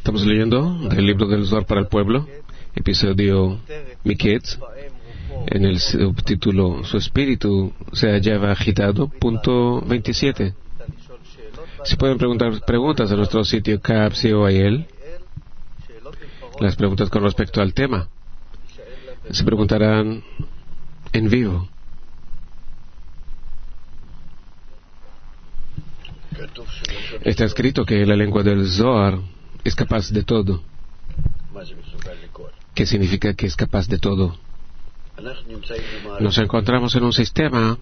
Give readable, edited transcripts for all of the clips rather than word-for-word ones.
Estamos leyendo del libro del Zohar para el pueblo, episodio Miketz, en el subtítulo Su espíritu se hallaba agitado, punto 27. Si pueden preguntar preguntas a nuestro sitio CAPSI-OIL, las preguntas con respecto al tema se preguntarán en vivo. Está escrito que la lengua del Zohar es capaz de todo. ¿Qué significa que es capaz de todo? Nos encontramos en un sistema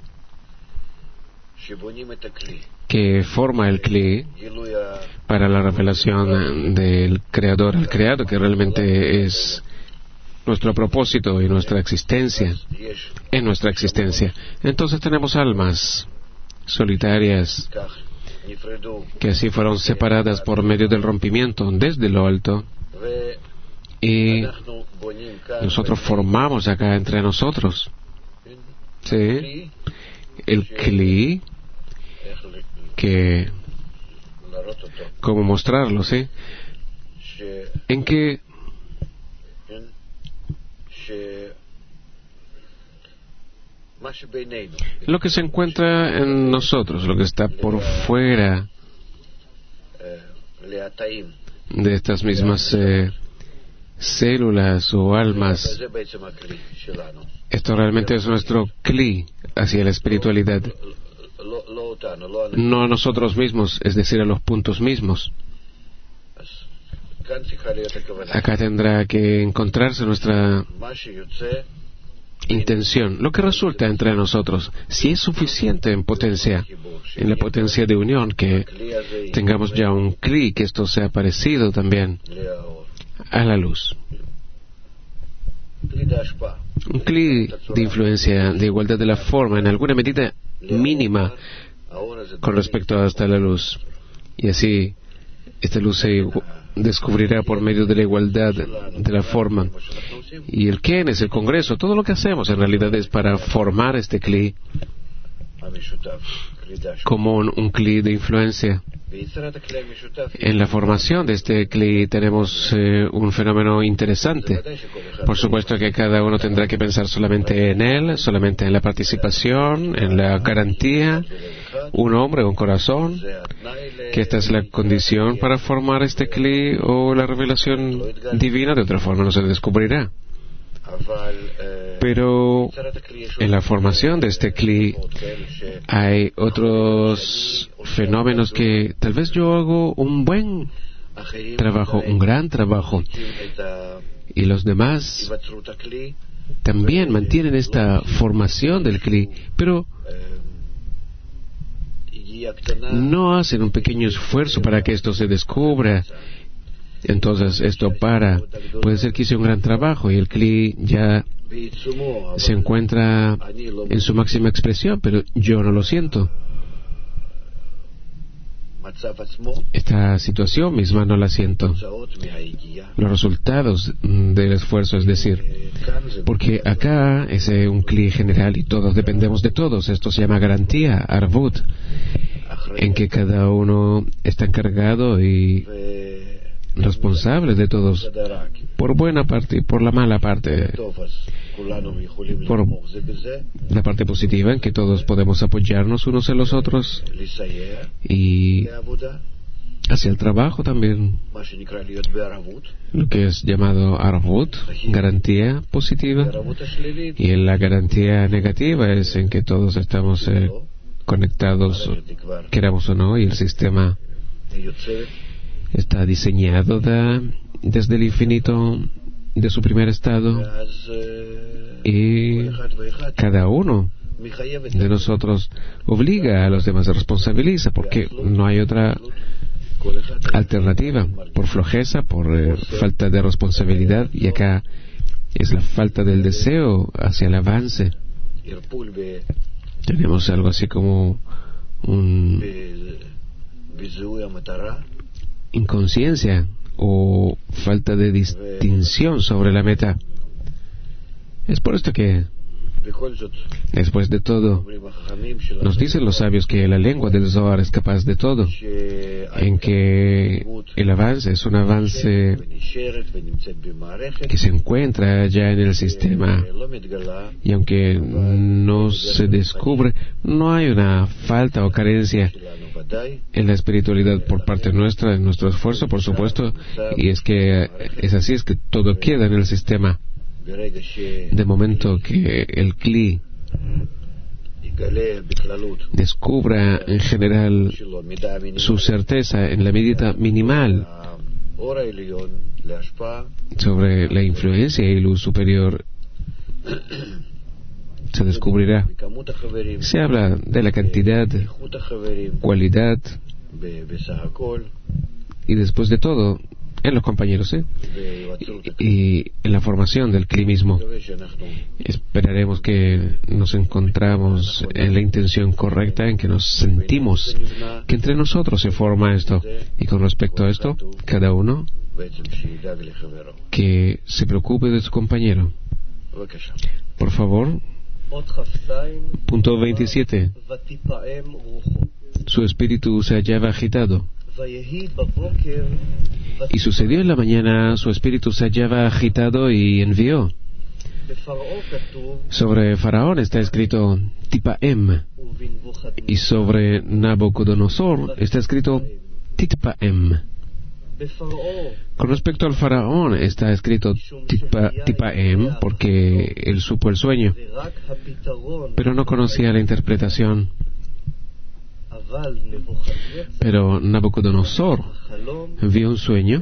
que forma el Kli para la revelación del Creador al Creado, que realmente es nuestro propósito y nuestra existencia, en nuestra existencia. Entonces tenemos almas solitarias que así fueron separadas por medio del rompimiento desde lo alto, y nosotros formamos acá entre nosotros, ¿sí?, el Kli, que cómo mostrarlo, ¿sí?, en que lo que se encuentra en nosotros, lo que está por fuera de estas mismas células o almas, esto realmente es nuestro Kli hacia la espiritualidad, no a nosotros mismos, es decir, a los puntos mismos. Acá tendrá que encontrarse nuestra intención, lo que resulta entre nosotros, si es suficiente en potencia, en la potencia de unión, que tengamos ya un Kli, que esto sea parecido también a la luz. Un Kli de influencia, de igualdad de la forma, en alguna medida mínima con respecto hasta la luz. Y así, esta luz se descubrirá por medio de la igualdad de la forma. Y el Ken es el Congreso. Todo lo que hacemos en realidad es para formar este Kli como un Kli de influencia. En la formación de este Kli tenemos un fenómeno interesante. Por supuesto que cada uno tendrá que pensar solamente en él, solamente en la participación, en la garantía, un hombre, un corazón, que esta es la condición para formar este Kli, o la revelación divina de otra forma no se descubrirá. Pero en la formación de este Kli hay otros fenómenos que tal vez yo hago un buen trabajo, un gran trabajo, y los demás también mantienen esta formación del Kli, pero no hacen un pequeño esfuerzo para que esto se descubra. Entonces esto puede ser que hice un gran trabajo y el Kli ya se encuentra en su máxima expresión, pero yo no lo siento. Esta situación misma no la siento. Los resultados del esfuerzo, es decir, porque acá es un Kli general y todos dependemos de todos. Esto se llama garantía, Arvut, en que cada uno está encargado y responsable de todos, por buena parte y por la mala parte. Por la parte positiva, en que todos podemos apoyarnos unos en los otros, y hacia el trabajo también, lo que es llamado Arvut, garantía positiva, y en la garantía negativa es en que todos estamos conectados, queramos o no, y el sistema está diseñado desde el infinito de su primer estado, y cada uno de nosotros obliga a los demás, se responsabiliza, porque no hay otra alternativa, por flojeza, por falta de responsabilidad, y acá es la falta del deseo hacia el avance. Tenemos algo así como inconsciencia o falta de distinción sobre la meta. Es por esto que Después de todo, nos dicen los sabios que la lengua del Zohar es capaz de todo, en que el avance es un avance que se encuentra ya en el sistema, y aunque no se descubre, no hay una falta o carencia en la espiritualidad por parte nuestra, en nuestro esfuerzo, por supuesto, y es que es así, es que todo queda en el sistema. De momento que el Kli descubra en general su certeza en la medida minimal sobre la influencia y luz superior, se descubrirá. Se habla de la cantidad, cualidad y después de todo en los compañeros, y en la formación del Kli mismo. Esperaremos que nos encontramos en la intención correcta, en que nos sentimos que entre nosotros se forma esto, y con respecto a esto, cada uno que se preocupe de su compañero. Por favor. Punto 27. Su espíritu se hallaba agitado. Y sucedió en la mañana, su espíritu se hallaba agitado y envió. Sobre Faraón está escrito Tipaem, y sobre Nabucodonosor está escrito Titpaem. Con respecto al Faraón está escrito Tipaem porque él supo el sueño, pero no conocía la interpretación. Pero Nabucodonosor vio un sueño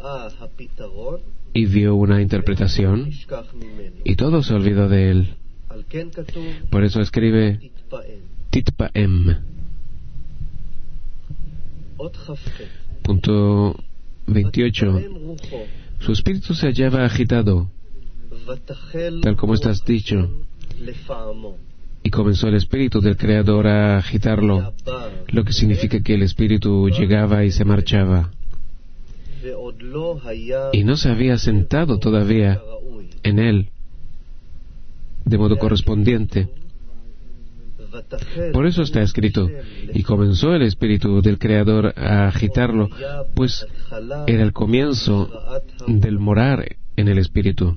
y vio una interpretación, y todo se olvidó de él. Por eso escribe Titpaem. Punto 28. Su espíritu se hallaba agitado, tal como está dicho, y comenzó el espíritu del Creador a agitarlo, lo que significa que el espíritu llegaba y se marchaba, y no se había sentado todavía en él de modo correspondiente. Por eso está escrito, y comenzó el espíritu del Creador a agitarlo, pues era el comienzo del morar en el espíritu.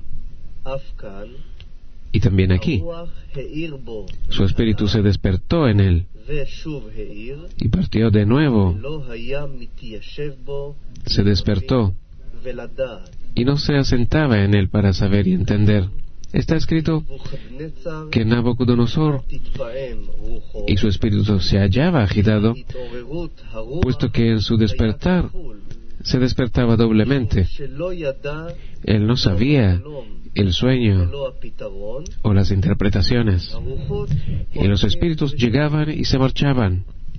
Y también aquí, su espíritu se despertó en él y partió de nuevo, se despertó y no se asentaba en él para saber y entender. Está escrito que Nabucodonosor y su espíritu se hallaba agitado, puesto que en su despertar se despertaba doblemente. Él no sabía el sueño o las interpretaciones, y los espíritus llegaban y se marchaban,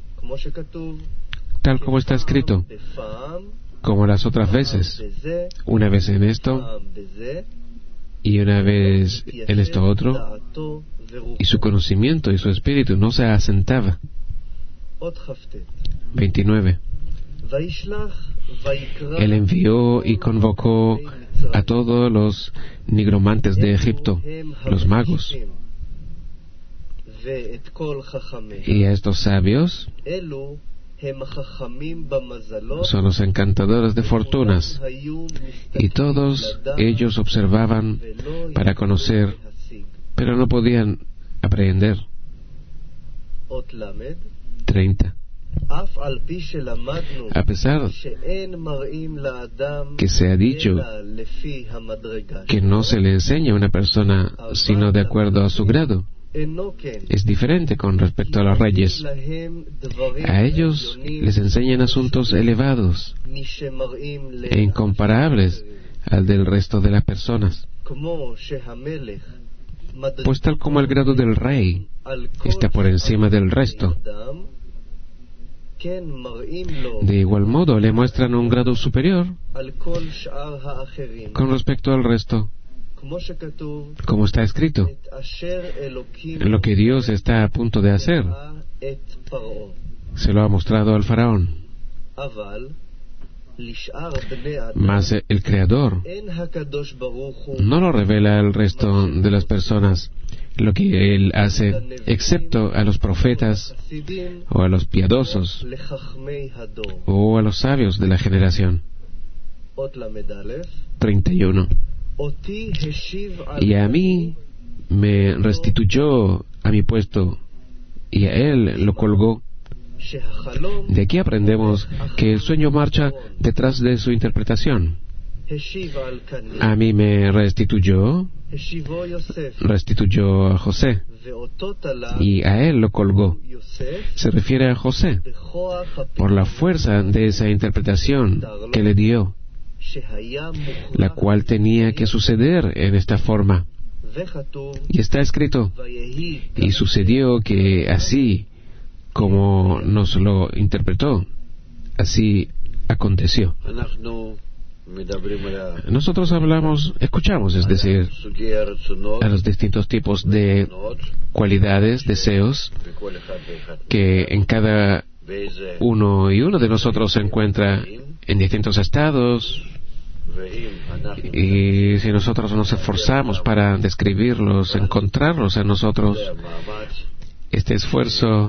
tal como está escrito, como las otras veces, una vez en esto y una vez en esto otro, y su conocimiento y su espíritu no se asentaba. 29. Él envió y convocó a todos los nigromantes de Egipto, los magos, y a estos sabios son los encantadores de fortunas, y todos ellos observaban para conocer, pero no podían aprehender. 30. A pesar que se ha dicho que no se le enseña a una persona sino de acuerdo a su grado, es diferente con respecto a los reyes. A ellos les enseñan asuntos elevados e incomparables al del resto de las personas, pues tal como el grado del rey está por encima del resto, de igual modo le muestran un grado superior con respecto al resto, como está escrito, lo que Dios está a punto de hacer se lo ha mostrado al faraón. Mas el Creador no lo revela al resto de las personas, lo que Él hace, excepto a los profetas o a los piadosos o a los sabios de la generación. 31. Y a mí me restituyó a mi puesto y a Él lo colgó. De aquí aprendemos que el sueño marcha detrás de su interpretación. A mí me restituyó a José y a él lo colgó. Se refiere a José por la fuerza de esa interpretación que le dio, la cual tenía que suceder en esta forma. Y está escrito, y sucedió que así como nos lo interpretó, así aconteció. Nosotros escuchamos, es decir, a los distintos tipos de cualidades, deseos, que en cada uno y uno de nosotros se encuentra en distintos estados, y si nosotros nos esforzamos para describirlos, encontrarlos en nosotros, este esfuerzo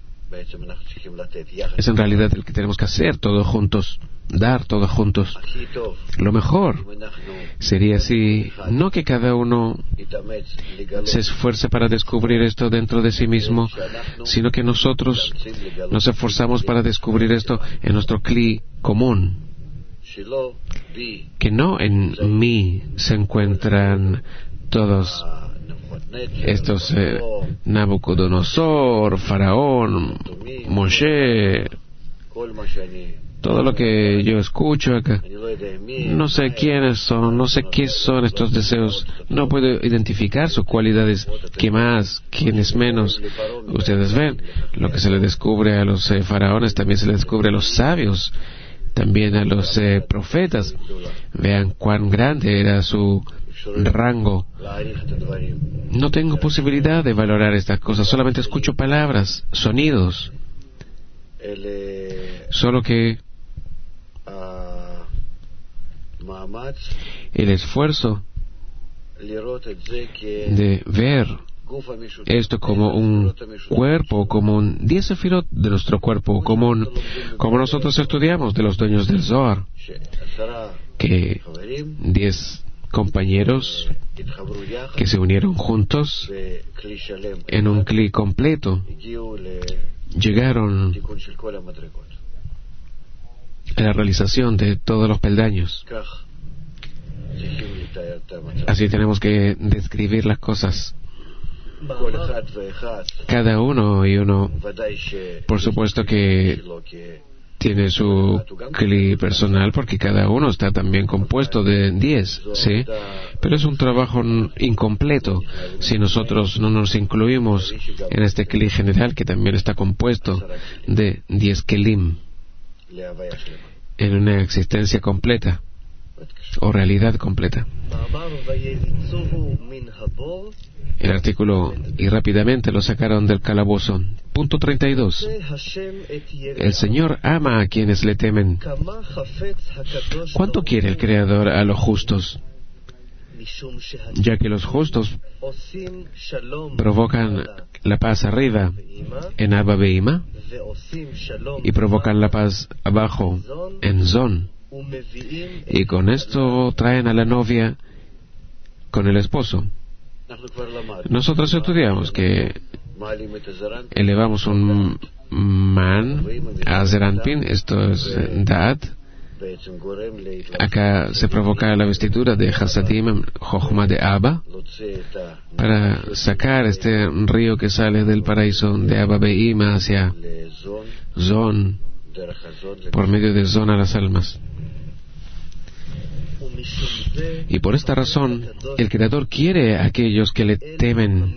es en realidad el que tenemos que hacer todos juntos, dar todos juntos. Lo mejor sería si no que cada uno se esfuerce para descubrir esto dentro de sí mismo, sino que nosotros nos esforzamos para descubrir esto en nuestro cli común. Que no en mí se encuentran todos estos Nabucodonosor, Faraón, Moshe, todo lo que yo escucho acá. No sé quiénes son, no sé qué son estos deseos. No puedo identificar sus cualidades, qué más, quiénes menos. Ustedes ven, lo que se le descubre a los faraones también se le descubre a los sabios, también a los profetas. Vean cuán grande era su rango. No tengo posibilidad de valorar estas cosas, solamente escucho palabras, sonidos. Solo que el esfuerzo de ver esto como un cuerpo, como un 10 sefirot de nuestro cuerpo común, como nosotros estudiamos de los dueños del Zohar, que 10 compañeros que se unieron juntos en un cli completo llegaron a la realización de todos los peldaños. Así tenemos que describir las cosas. Cada uno y uno, por supuesto que tiene su cli personal, porque cada uno está también compuesto de 10, ¿sí? Pero es un trabajo incompleto si nosotros no nos incluimos en este cli general que también está compuesto de 10 kelim en una existencia completa o realidad completa. El artículo, y rápidamente lo sacaron del calabozo. Punto 32. El Señor ama a quienes le temen. ¿Cuánto quiere el Creador a los justos? Ya que los justos provocan la paz arriba en Abba Beima y provocan la paz abajo en Zon, y con esto traen a la novia con el esposo. Nosotros estudiamos que elevamos un man a Zeranpin, esto es Dad. Acá se provoca la vestidura de Hasadim, Jochma de Abba, para sacar este río que sale del paraíso de Abba Beima hacia Zon, por medio de Zon a las almas. Y por esta razón, el Creador quiere a aquellos que le temen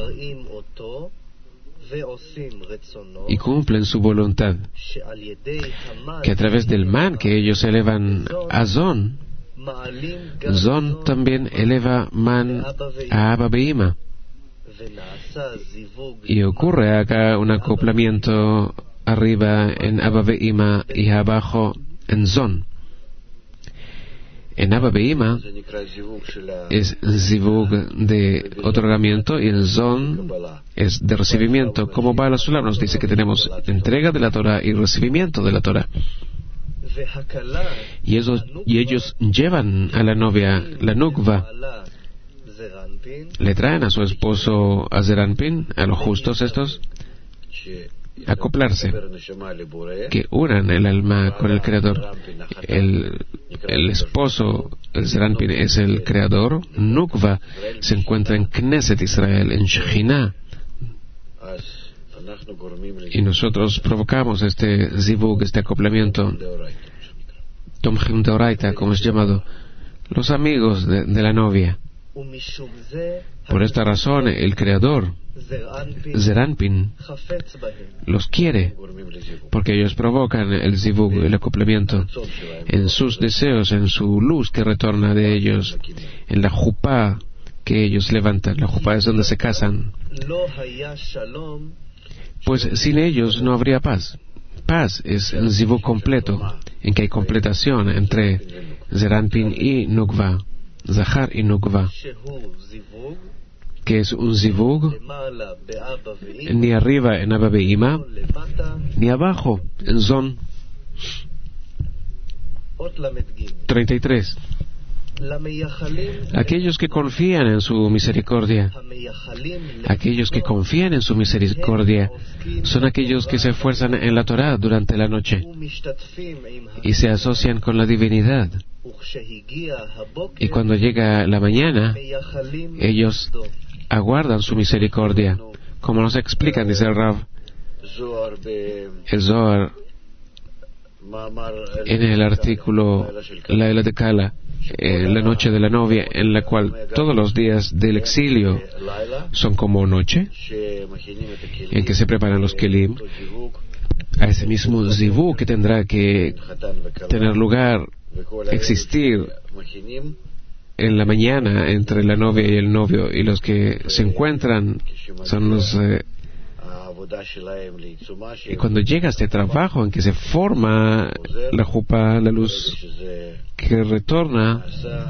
y cumplen su voluntad, que a través del man que ellos elevan a Zon, Zon también eleva man a Abba Beima. Y ocurre acá un acoplamiento arriba en Abba Beima y abajo en Zon. En Abba Beima es zivug de otorgamiento y el zon es de recibimiento. Como Baal HaSulam nos dice que tenemos entrega de la Torah y recibimiento de la Torah. Y ellos llevan a la novia, la nukva, le traen a su esposo a Zeranpin, a los justos estos, acoplarse, que unan el alma con el Creador. El esposo, el Zeranpin, es el Creador. Nukva se encuentra en Knesset Israel, en Shekhinah. Y nosotros provocamos este zivug, este acoplamiento, Tomchim Deoraita, como es llamado, los amigos de la novia. Por esta razón, el Creador, Zeranpin, los quiere, porque ellos provocan el zivug, el acoplamiento, en sus deseos, en su luz que retorna de ellos, en la jupá que ellos levantan. La jupá es donde se casan. Pues sin ellos no habría paz. Paz es el zivug completo, en que hay completación entre Zeranpin y Nukva, Zahar y Nukva, que es un zivug ni arriba en Abba Beima, ni abajo en Zon. 33. Aquellos que confían en su misericordia, aquellos que confían en su misericordia, son aquellos que se esfuerzan en la Torah durante la noche y se asocian con la divinidad. Y cuando llega la mañana, ellos aguardan su misericordia, como nos explican, dice el Rav, el Zohar, en el artículo Laila de Kala, la noche de la novia, en la cual todos los días del exilio son como noche, en que se preparan los kelim, a ese mismo zivug que tendrá que tener lugar, existir en la mañana entre la novia y el novio, y los que se encuentran son los y cuando llega este trabajo en que se forma la jupa, la luz que retorna,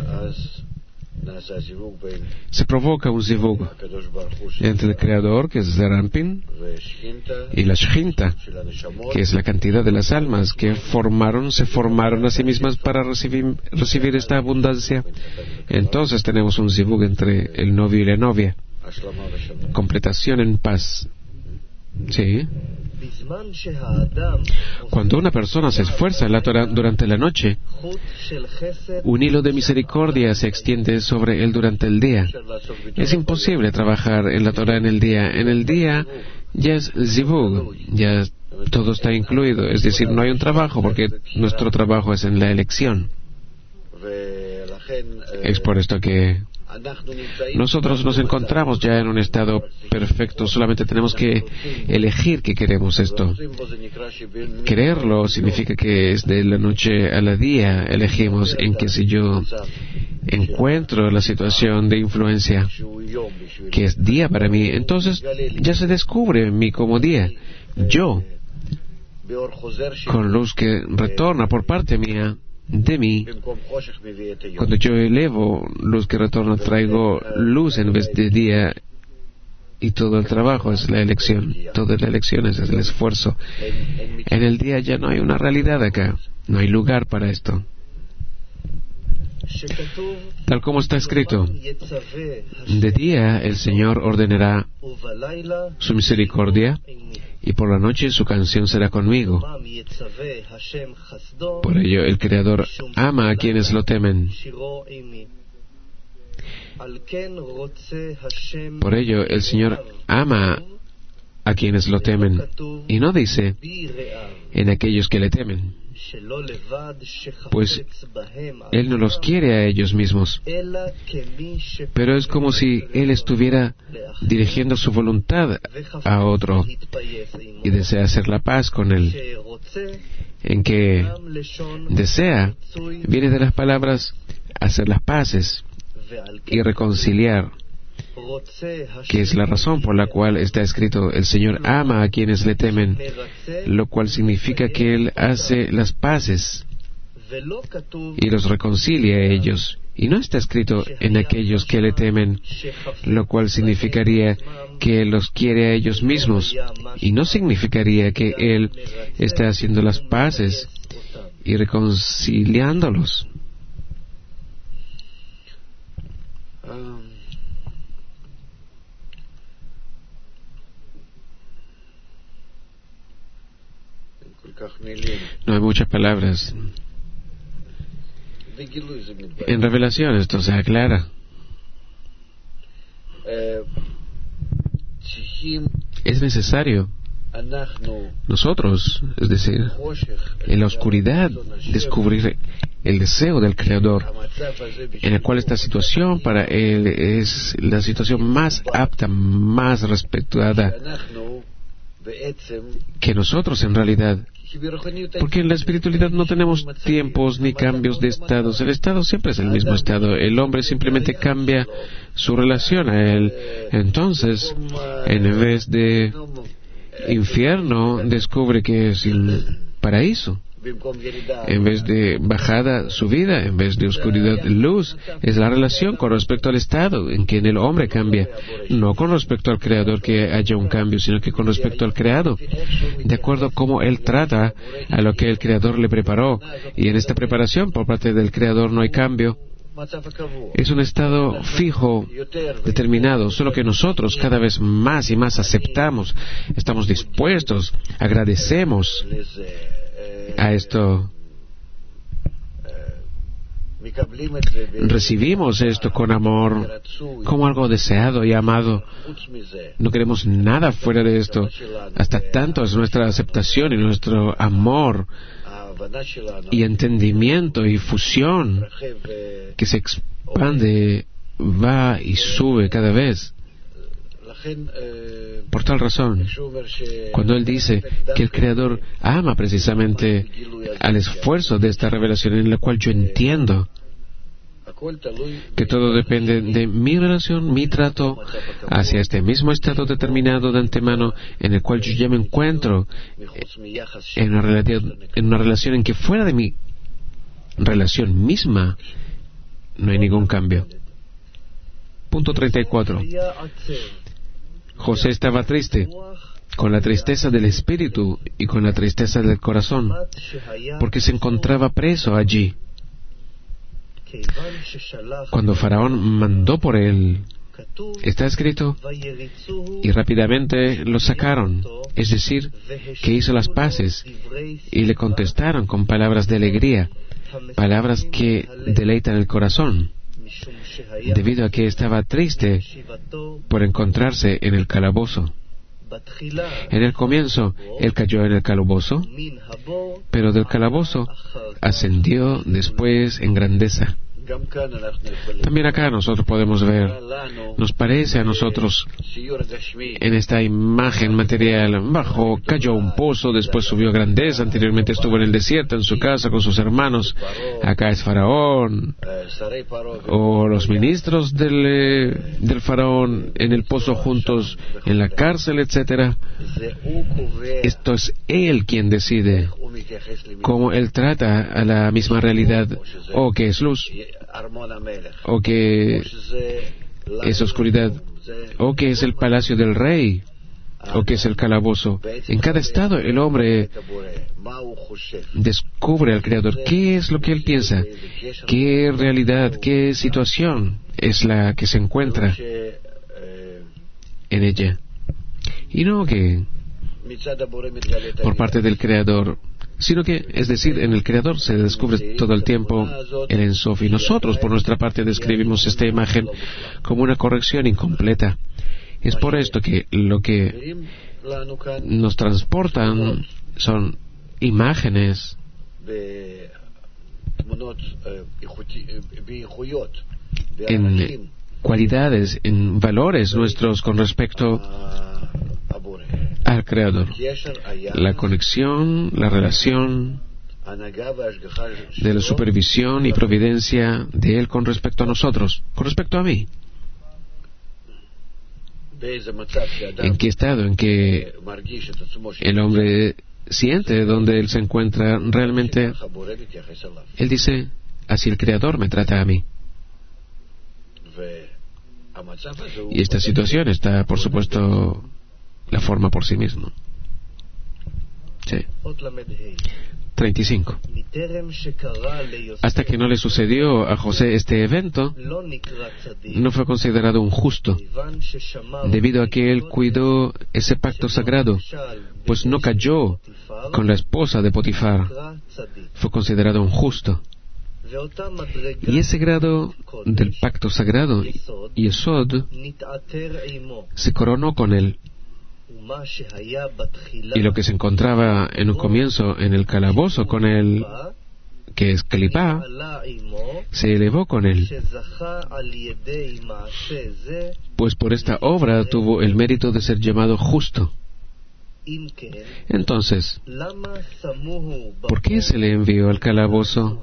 se provoca un zivug entre el Creador, que es Zeranpin, y la Shechinta, que es la cantidad de las almas que se formaron a sí mismas para recibir esta abundancia. Entonces tenemos un zivug entre el novio y la novia, completación en paz. Sí. Cuando una persona se esfuerza en la Torah durante la noche, un hilo de misericordia se extiende sobre él durante el día. Es imposible trabajar en la Torah en el día. En el día ya es zivug, ya todo está incluido. Es decir, no hay un trabajo, porque nuestro trabajo es en la elección. Es por esto que nosotros nos encontramos ya en un estado perfecto. Solamente tenemos que elegir que queremos esto. Quererlo significa que es de la noche a la día. Elegimos en que si yo encuentro la situación de influencia que es día para mí, entonces ya se descubre en mí como día. Yo, con luz que retorna por parte mía, de mí, cuando yo elevo luz que retorna, traigo luz en vez de día, y todo el trabajo es la elección, todas las elecciones es el esfuerzo. En el día ya no hay una realidad acá, no hay lugar para esto. Tal como está escrito, de día el Señor ordenará su misericordia, y por la noche su canción será conmigo. Por ello el Creador ama a quienes lo temen. Por ello el Señor ama a quienes lo temen, y no dice en aquellos que le temen, pues Él no los quiere a ellos mismos, pero es como si Él estuviera dirigiendo su voluntad a otro y desea hacer la paz con él. En que desea viene de las palabras hacer las paces y reconciliar, que es la razón por la cual está escrito: el Señor ama a quienes le temen, lo cual significa que Él hace las paces y los reconcilia a ellos. Y no está escrito en aquellos que le temen, lo cual significaría que Él los quiere a ellos mismos, y no significaría que Él está haciendo las paces y reconciliándolos. No hay muchas palabras. En revelación esto se aclara. Es necesario nosotros, es decir, en la oscuridad, descubrir el deseo del Creador, en el cual esta situación para Él es la situación más apta, más respetada que nosotros en realidad. Porque en la espiritualidad no tenemos tiempos ni cambios de estados. El estado siempre es el mismo estado. El hombre simplemente cambia su relación a él. Entonces, en vez de infierno, descubre que es el paraíso. En vez de bajada, subida, en vez de oscuridad, luz. Es la relación con respecto al estado en que el hombre cambia. No con respecto al Creador que haya un cambio, sino que con respecto al creado. De acuerdo a cómo Él trata a lo que el Creador le preparó. Y en esta preparación por parte del Creador no hay cambio. Es un estado fijo, determinado, solo que nosotros cada vez más y más aceptamos, estamos dispuestos, agradecemos a esto. Recibimos esto con amor, como algo deseado y amado. No queremos nada fuera de esto. Hasta tanto es nuestra aceptación y nuestro amor y entendimiento y fusión que se expande, va y sube cada vez. Por tal razón, cuando Él dice que el Creador ama precisamente al esfuerzo de esta revelación, en la cual yo entiendo que todo depende de mi relación, mi trato hacia este mismo estado determinado de antemano, en el cual yo ya me encuentro en una relación en que fuera de mi relación misma no hay ningún cambio. Punto 34. José estaba triste, con la tristeza del espíritu y con la tristeza del corazón, porque se encontraba preso allí. Cuando Faraón mandó por él, está escrito, y rápidamente lo sacaron, es decir, que hizo las paces, y le contestaron con palabras de alegría, palabras que deleitan el corazón, debido a que estaba triste por encontrarse en el calabozo. En el comienzo, él cayó en el calabozo, pero del calabozo ascendió después en grandeza. También acá nosotros podemos ver, nos parece a nosotros en esta imagen material, bajó, cayó a un pozo, después subió a grandeza, anteriormente estuvo en el desierto, en su casa con sus hermanos, acá es Faraón, o los ministros del Faraón en el pozo juntos, en la cárcel, etc. Esto es Él quien decide cómo Él trata a la misma realidad, o que es luz, o que es oscuridad, o que es el palacio del rey, o que es el calabozo. En cada estado el hombre descubre al Creador. ¿Qué es lo que él piensa? ¿Qué realidad, qué situación es la que se encuentra en ella? Y no que por parte del Creador, sino que, es decir, en el Creador se descubre todo el tiempo el Ein Sof, y nosotros por nuestra parte describimos esta imagen como una corrección incompleta. Es por esto que lo que nos transportan son imágenes en cualidades, en valores nuestros con respecto al Creador. La conexión, la relación de la supervisión y providencia de Él con respecto a nosotros, con respecto a mí. ¿En qué estado? En que el hombre siente donde él se encuentra, realmente él dice, así el Creador me trata a mí. Y esta situación está, por supuesto, la forma por sí mismo. Sí. 35. Hasta que no le sucedió a José este evento, no fue considerado un justo, debido a que él cuidó ese pacto sagrado, pues no cayó con la esposa de Potifar. Fue considerado un justo. Y ese grado del pacto sagrado, Yesod, se coronó con él. Y lo que se encontraba en un comienzo en el calabozo con él, que es Clipá, se elevó con él, pues por esta obra tuvo el mérito de ser llamado justo. Entonces, ¿por qué se le envió al calabozo?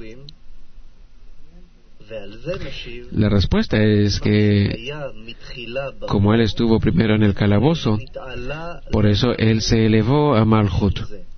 La respuesta es que, como él estuvo primero en el calabozo, por eso él se elevó a Malchut.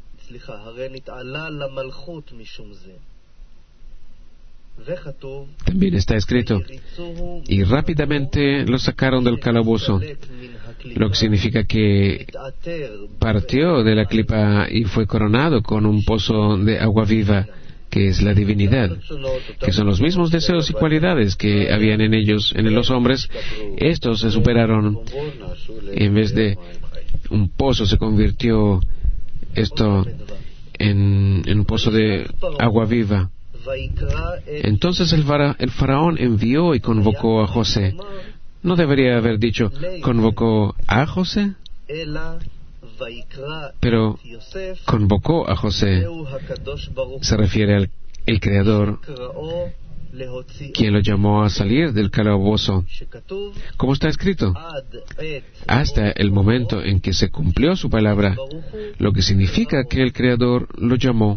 También está escrito, y rápidamente lo sacaron del calabozo, lo que significa que partió de la clipa y fue coronado con un pozo de agua viva, que es la divinidad, que son los mismos deseos y cualidades que habían en ellos, en los hombres. Estos se superaron. En vez de un pozo se convirtió esto en un pozo de agua viva. Entonces el faraón envió y convocó a José. No debería haber dicho convocó a José, pero convocó a José. Se refiere al el Creador, quien lo llamó a salir del calabozo. Como está escrito, hasta el momento en que se cumplió su palabra, lo que significa que el Creador lo llamó.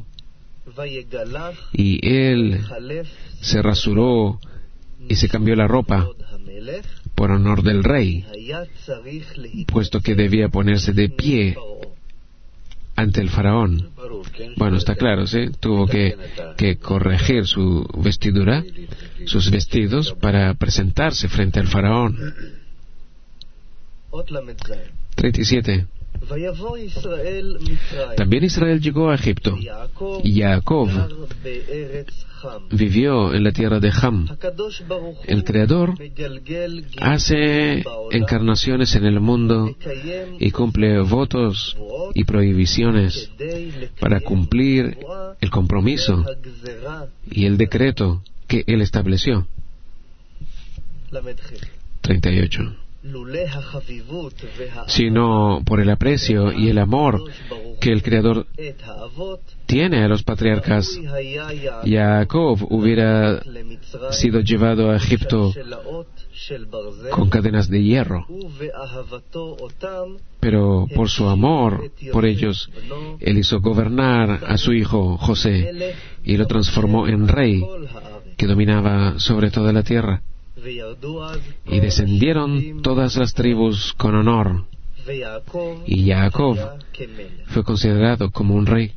Y él se rasuró y se cambió la ropa por honor del rey, puesto que debía ponerse de pie ante el faraón. Bueno, está claro, ¿sí? Tuvo que corregir su vestidura, sus vestidos, para presentarse frente al faraón. 37. También Israel llegó a Egipto, y Jacob vivió en la tierra de Ham. El Creador hace encarnaciones en el mundo y cumple votos y prohibiciones para cumplir el compromiso y el decreto que Él estableció. 38. Sino por el aprecio y el amor que el Creador tiene a los patriarcas, Jacob hubiera sido llevado a Egipto con cadenas de hierro, pero por su amor por ellos, él hizo gobernar a su hijo José y lo transformó en rey que dominaba sobre toda la tierra. Y descendieron todas las tribus con honor, y Jacob fue considerado como un rey.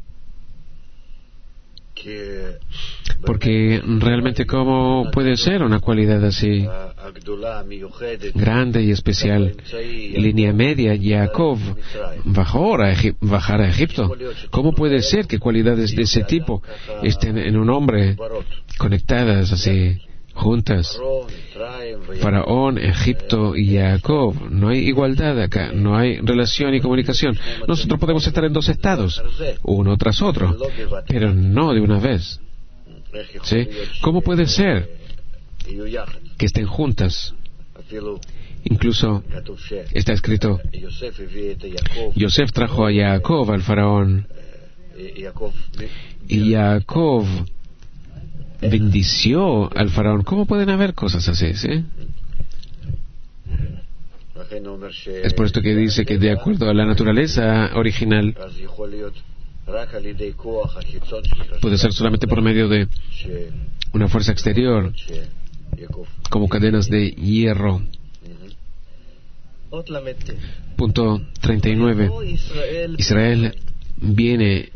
Porque realmente, ¿cómo puede ser una cualidad así grande y especial? Línea media, Jacob bajar a Egipto. ¿Cómo puede ser que cualidades de ese tipo estén en un hombre conectadas así, juntas? Faraón, Egipto y Jacob. No hay igualdad acá, no hay relación y comunicación. Nosotros podemos estar en dos estados, uno tras otro, pero no de una vez. ¿Sí? ¿Cómo puede ser que estén juntas? Incluso está escrito, Yosef trajo a Jacob al faraón, y Jacob bendició al faraón. ¿Cómo pueden haber cosas así? ¿Sí? Es por esto que dice que de acuerdo a la naturaleza original puede ser solamente por medio de una fuerza exterior, como cadenas de hierro. Punto 39. Israel viene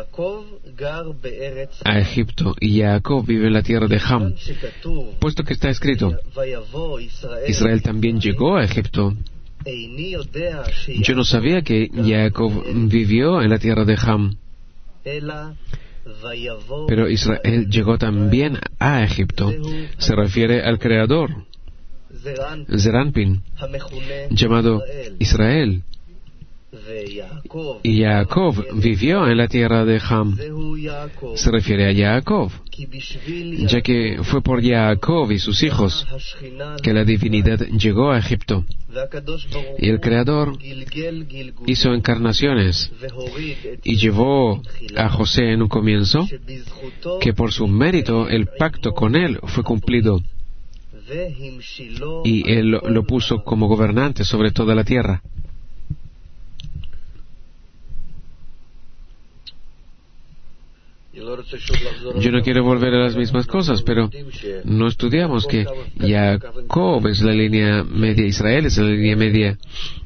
a Egipto y Jacob vive en la tierra de Ham, puesto que está escrito, Israel también llegó a Egipto. Yo no sabía que Jacob vivió en la tierra de Ham, pero Israel llegó también a Egipto. Se refiere al Creador, Zeranpin, llamado Israel. Y Jacob vivió en la tierra de Ham. Se refiere a Jacob, ya que fue por Jacob y sus hijos que la divinidad llegó a Egipto. Y el Creador hizo encarnaciones y llevó a José en un comienzo, que por su mérito el pacto con él fue cumplido. Y él lo puso como gobernante sobre toda la tierra. Yo no quiero volver a las mismas cosas, pero no estudiamos que Jacob es la línea media, Israel es la línea media,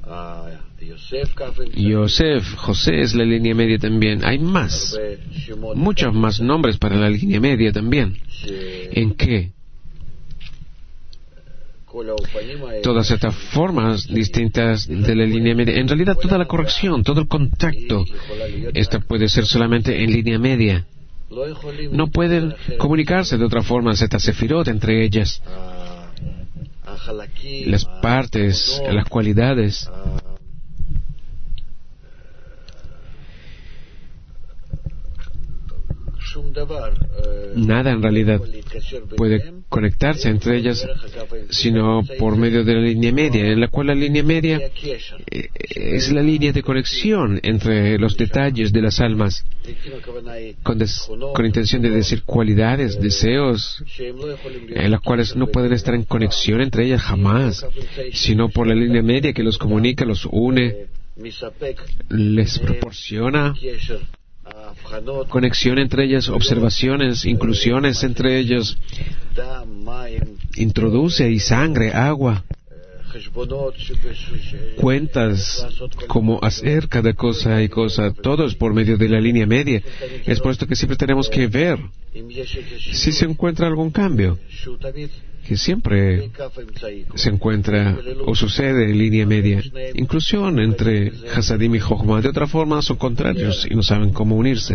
Yosef, José es la línea media también. Hay más, muchos más nombres para la línea media también. ¿En qué? Todas estas formas distintas de la línea media, en realidad toda la corrección, todo el contacto, esta puede ser solamente en línea media. No pueden comunicarse de otra forma estas sefirot entre ellas. Las partes, las cualidades. Nada en realidad puede conectarse entre ellas sino por medio de la línea media, en la cual la línea media es la línea de conexión entre los detalles de las almas, con intención de decir cualidades, deseos, en las cuales no pueden estar en conexión entre ellas jamás, sino por la línea media que los comunica, los une, les proporciona conexión entre ellas, observaciones, inclusiones entre ellos, introduce ahí sangre, agua, cuentas, cómo hacer cada cosa y cosa, todo es por medio de la línea media. Es por esto que siempre tenemos que ver si se encuentra algún cambio, que siempre se encuentra o sucede en línea media. Inclusión entre Hasadim y Jochma. De otra forma son contrarios y no saben cómo unirse.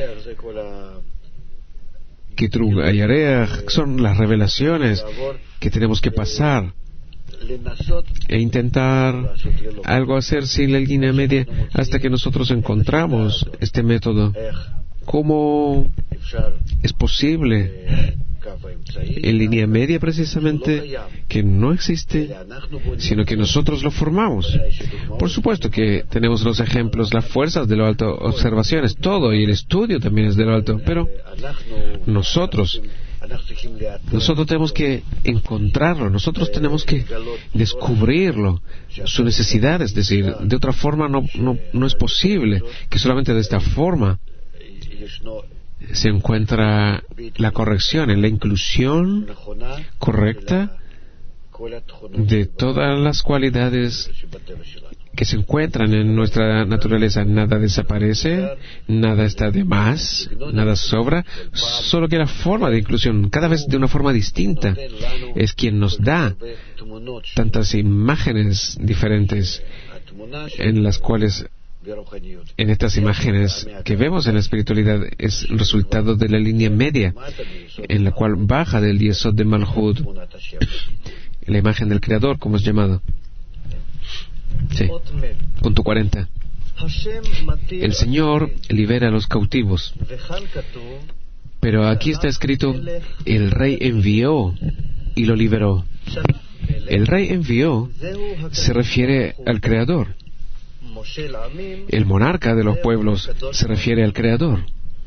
Kitrug Ayareach son las revelaciones que tenemos que pasar e intentar algo hacer sin la línea media hasta que nosotros encontramos este método. ¿Cómo es posible en línea media precisamente que no existe, sino que nosotros lo formamos? Por supuesto que tenemos los ejemplos, las fuerzas de lo alto, observaciones, todo, y el estudio también es de lo alto, pero nosotros tenemos que encontrarlo, nosotros tenemos que descubrirlo, su necesidad, es decir, de otra forma no es posible que solamente de esta forma se encuentra la corrección, en la inclusión correcta de todas las cualidades que se encuentran en nuestra naturaleza. Nada desaparece, nada está de más, nada sobra, solo que la forma de inclusión, cada vez de una forma distinta, es quien nos da tantas imágenes diferentes, en las cuales, en estas imágenes que vemos en la espiritualidad, es el resultado de la línea media, en la cual baja del Yesod de Malhut, la imagen del Creador, como es llamado. Sí. Punto 40. El Señor libera a los cautivos. Pero aquí está escrito, el Rey envió y lo liberó. El Rey envió se refiere al Creador. El monarca de los pueblos se refiere al Creador.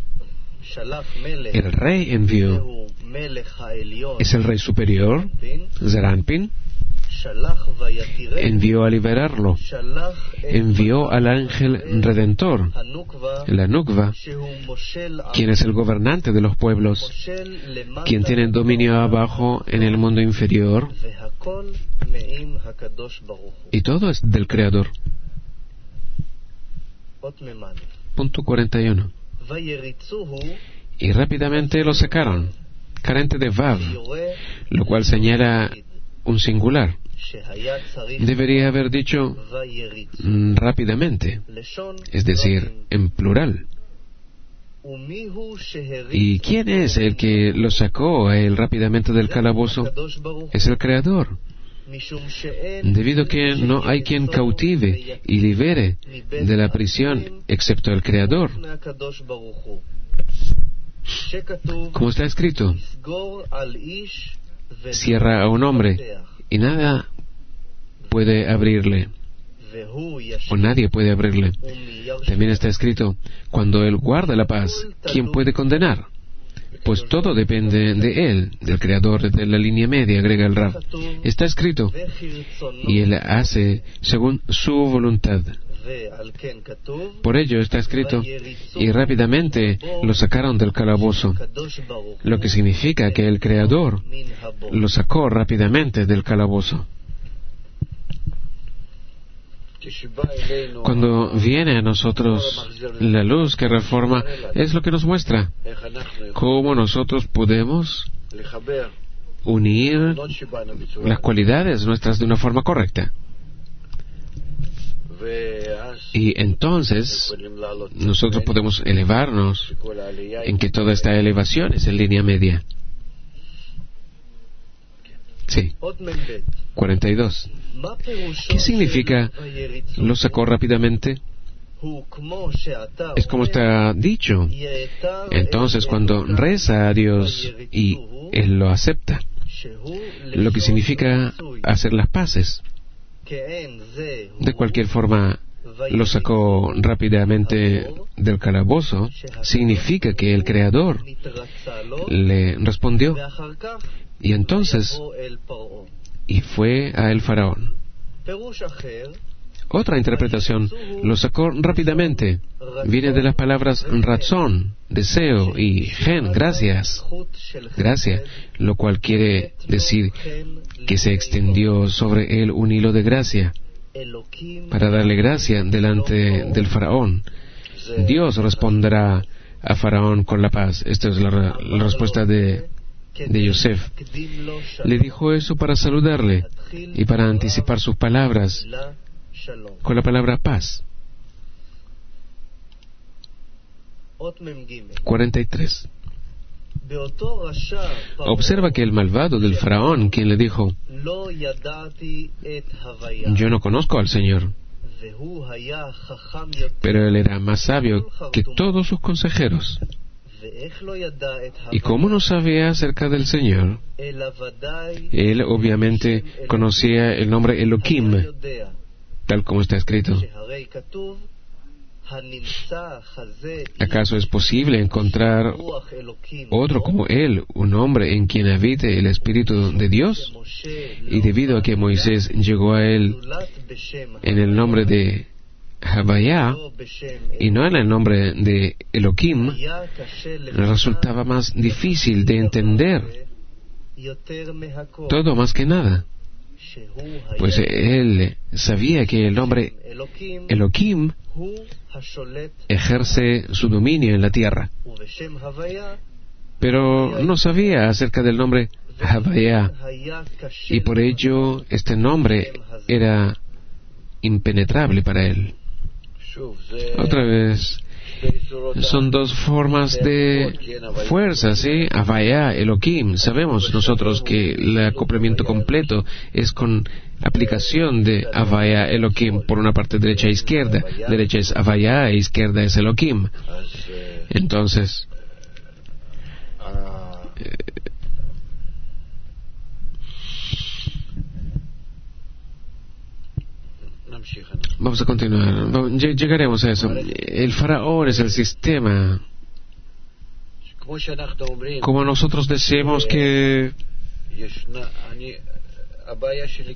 El Rey envió es el Rey superior, Zeranpin. Envió a liberarlo. Envió al ángel redentor, la Nukva, quien es el gobernante de los pueblos, quien tiene dominio abajo en el mundo inferior, y todo es del Creador. punto 41. Y rápidamente lo sacaron, carente de vav, lo cual señala un singular. Debería haber dicho rápidamente, es decir, en plural. ¿Y quién es el que lo sacó a él rápidamente del calabozo? Es el Creador. Debido a que no hay quien cautive y libere de la prisión excepto el Creador. Como está escrito, cierra a un hombre y nada puede abrirle, o nadie puede abrirle. También está escrito, cuando Él guarda la paz, ¿quién puede condenar? Pues todo depende de Él, del Creador de la línea media, agrega el Rab. Está escrito, y Él hace según su voluntad. Por ello está escrito, y rápidamente lo sacaron del calabozo, lo que significa que el Creador lo sacó rápidamente del calabozo. Cuando viene a nosotros la luz que reforma, es lo que nos muestra cómo nosotros podemos unir las cualidades nuestras de una forma correcta. Y entonces nosotros podemos elevarnos en que toda esta elevación es en línea media. Sí. 42. ¿Qué significa lo sacó rápidamente? Es como está dicho. Entonces, cuando reza a Dios y Él lo acepta, lo que significa hacer las paces. De cualquier forma, lo sacó rápidamente del calabozo, significa que el Creador le respondió. Y entonces, y fue a el faraón. Otra interpretación, lo sacó rápidamente. Viene de las palabras razón, deseo, y gen, gracias, gracia, lo cual quiere decir que se extendió sobre él un hilo de gracia para darle gracia delante del faraón. Dios responderá a faraón con la paz. Esta es la respuesta de Yosef. Le dijo eso para saludarle y para anticipar sus palabras con la palabra paz. 43. Observa que el malvado del faraón, quien le dijo, yo no conozco al Señor, pero él era más sabio que todos sus consejeros. ¿Y cómo no sabía acerca del Señor? Él obviamente conocía el nombre Elohim, tal como está escrito. ¿Acaso es posible encontrar otro como él, un hombre en quien habite el Espíritu de Dios? Y debido a que Moisés llegó a él en el nombre de Havaya y no en el nombre de Elohim, resultaba más difícil de entender todo más que nada, pues él sabía que el nombre Elohim ejerce su dominio en la tierra, pero no sabía acerca del nombre Havaya, y por ello este nombre era impenetrable para él. Otra vez, son dos formas de fuerza, ¿sí? Havaya, Elohim. Sabemos nosotros que el acoplamiento completo es con aplicación de Havaya, Elohim, por una parte derecha e izquierda. Derecha es Havaya e izquierda es Elohim. Entonces, vamos a continuar. Llegaremos a eso. El faraón es el sistema. Como nosotros decimos que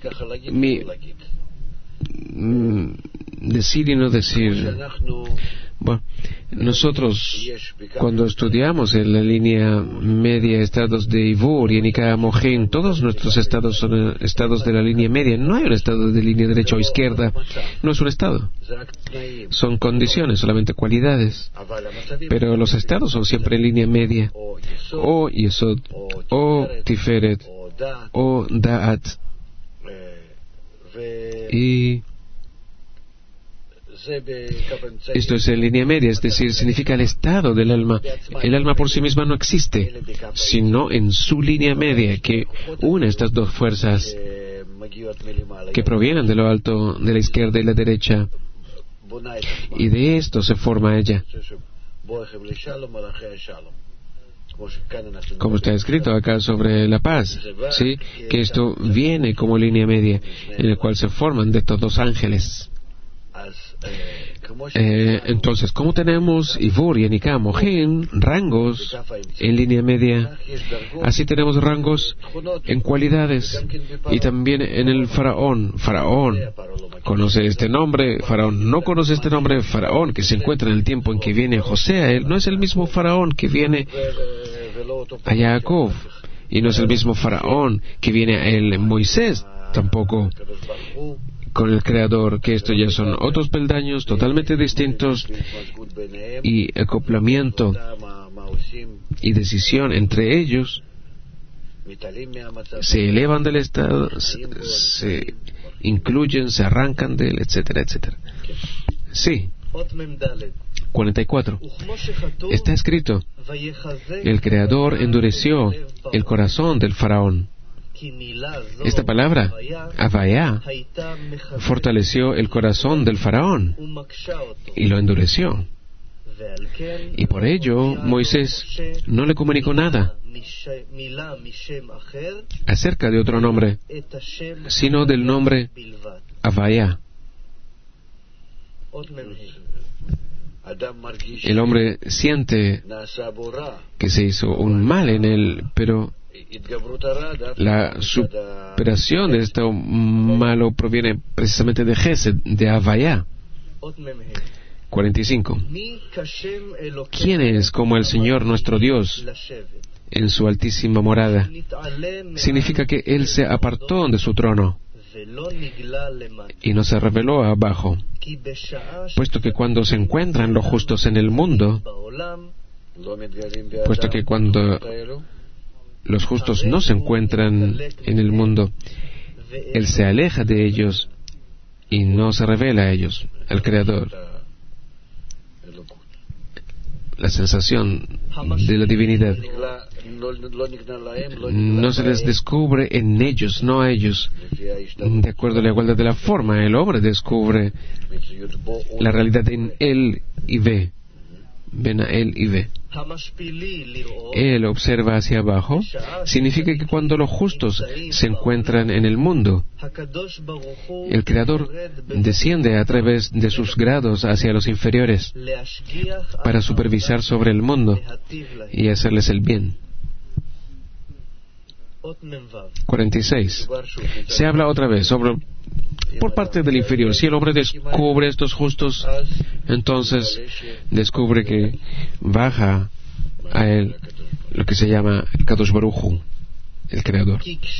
decir y no decir. Bueno, nosotros cuando estudiamos en la línea media estados de Ivur y Enika Mohin, todos nuestros estados son estados de la línea media. No hay un estado de línea derecha o izquierda. No es un estado. Son condiciones, solamente cualidades. Pero los estados son siempre en línea media. O Yesod, o Tiferet, o Da'at. Y esto es en línea media, es decir, significa el estado del alma. El alma por sí misma no existe, sino en su línea media, que une estas dos fuerzas que provienen de lo alto, de la izquierda y la derecha, y de esto se forma ella. Como está escrito acá sobre la paz, ¿sí? Que esto viene como línea media, en el cual se forman de estos dos ángeles. Entonces, como tenemos Ivur y Enika Mohin, rangos en línea media, así tenemos rangos en cualidades y también en el faraón. Faraón conoce este nombre, faraón no conoce este nombre, faraón que se encuentra en el tiempo en que viene José a él, no es el mismo faraón que viene a Jacob, y no es el mismo faraón que viene a él Moisés, tampoco con el Creador, que esto ya son otros peldaños totalmente distintos, y acoplamiento y decisión entre ellos se elevan del estado, se incluyen, se arrancan de él, etcétera, etcétera. Sí. 44. Está escrito: el Creador endureció el corazón del faraón. Esta palabra, Avaya, fortaleció el corazón del faraón y lo endureció. Y por ello Moisés no le comunicó nada acerca de otro nombre, sino del nombre Avaya. El hombre siente que se hizo un mal en él, pero la superación de esto malo proviene precisamente de Gesed, de Avaya. 45. ¿Quién es como el Señor nuestro Dios en su altísima morada? Significa que Él se apartó de su trono y no se reveló abajo, puesto que cuando se encuentran los justos en el mundo, puesto que cuando los justos no se encuentran en el mundo, Él se aleja de ellos y no se revela a ellos, al Creador. La sensación de la divinidad no se les descubre en ellos, no a ellos. De acuerdo a la igualdad de la forma, el hombre descubre la realidad en él y ve. Ven a él y ve. Él observa hacia abajo. Significa que cuando los justos se encuentran en el mundo, el Creador desciende a través de sus grados hacia los inferiores para supervisar sobre el mundo y hacerles el bien. 46. Se habla otra vez sobre por parte del inferior. Si el hombre descubre estos justos, entonces descubre que baja a él lo que se llama el Kadosh Baruj Hu, el Creador.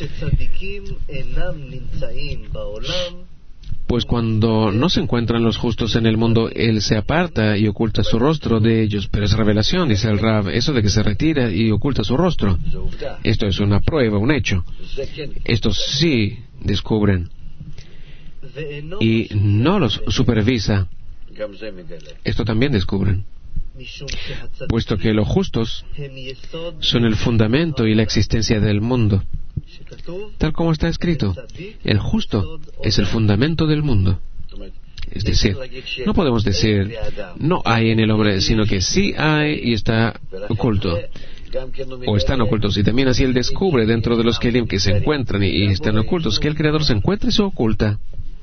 Pues cuando no se encuentran los justos en el mundo, Él se aparta y oculta su rostro de ellos. Pero es revelación, dice el Rav, eso de que se retira y oculta su rostro. Esto es una prueba, un hecho. Estos sí descubren y no los supervisa. Esto también descubren, puesto que los justos son el fundamento y la existencia del mundo. Tal como está escrito, el justo es el fundamento del mundo. Es decir, no podemos decir no hay en el hombre, sino que sí hay y está oculto, o están ocultos. Y también así él descubre dentro de los Kelim que se encuentran y están ocultos, que el Creador se encuentra y se oculta.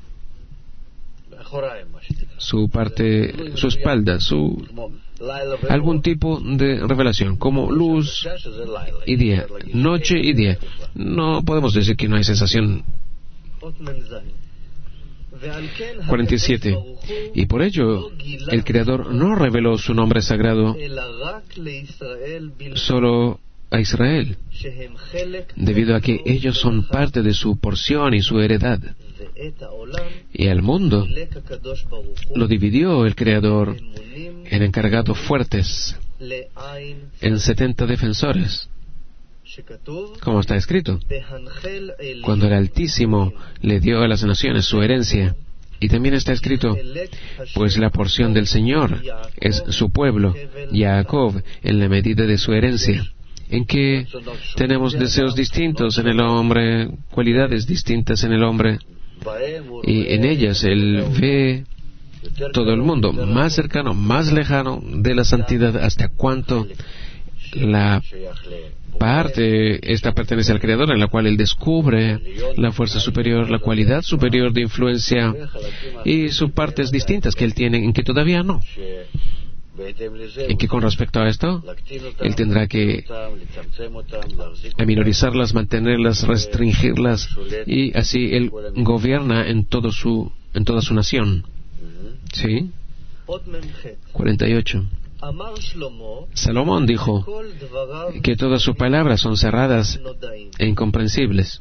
Su parte, su espalda, algún tipo de revelación, como luz y día, noche y día. No podemos decir que no hay sensación. 47. Y por ello, el Creador no reveló su nombre sagrado solo a Israel, debido a que ellos son parte de su porción y su heredad. Y al mundo lo dividió el Creador en encargados fuertes, en 70 defensores, como está escrito, cuando el Altísimo le dio a las naciones su herencia. Y también está escrito, pues la porción del Señor es su pueblo, Jacob, en la medida de su herencia. En que tenemos deseos distintos en el hombre, cualidades distintas en el hombre, y en ellas Él ve todo el mundo, más cercano, más lejano de la santidad, hasta cuanto la parte, esta pertenece al Creador, en la cual Él descubre la fuerza superior, la cualidad superior de influencia y sus partes distintas que Él tiene, en que todavía no. En que con respecto a esto, Él tendrá que aminorizarlas, mantenerlas, restringirlas, y así Él gobierna en toda su nación. ¿Sí? 48. Salomón dijo que todas sus palabras son cerradas e incomprensibles.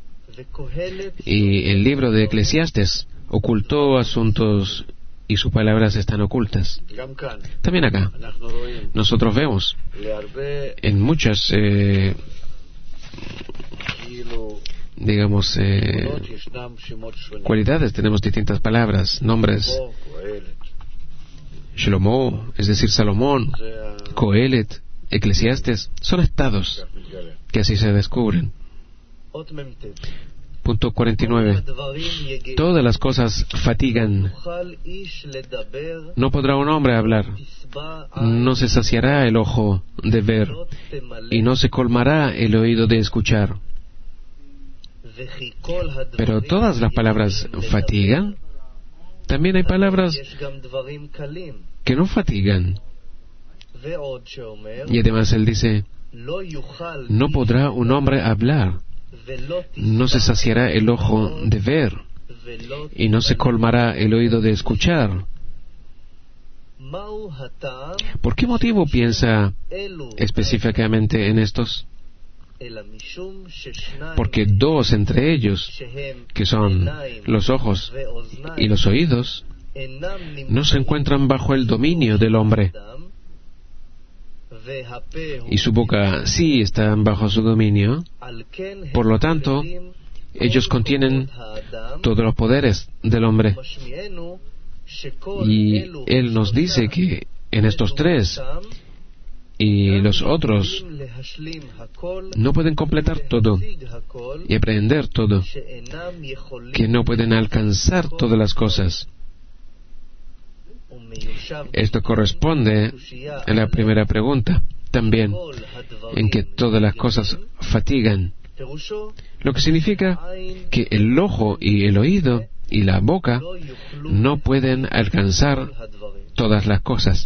Y el libro de Eclesiastes ocultó asuntos y sus palabras están ocultas. También acá nosotros vemos en muchas cualidades, tenemos distintas palabras, nombres. Shlomo, es decir, Salomón, Coelet, Eclesiastes, son estados que así se descubren. Punto 49. Todas las cosas fatigan. No podrá un hombre hablar. No se saciará el ojo de ver, y no se colmará el oído de escuchar. Pero todas las palabras fatigan. También hay palabras que no fatigan. Y además Él dice, no podrá un hombre hablar, no se saciará el ojo de ver, y no se colmará el oído de escuchar. ¿Por qué motivo piensa específicamente en estos? Porque dos entre ellos, que son los ojos y los oídos, no se encuentran bajo el dominio del hombre, y su boca sí está bajo su dominio. Por lo tanto, ellos contienen todos los poderes del hombre. Y Él nos dice que en estos tres y los otros no pueden completar todo y aprender todo, que no pueden alcanzar todas las cosas. Esto corresponde a la primera pregunta, también, en que todas las cosas fatigan, lo que significa que el ojo y el oído y la boca no pueden alcanzar todas las cosas.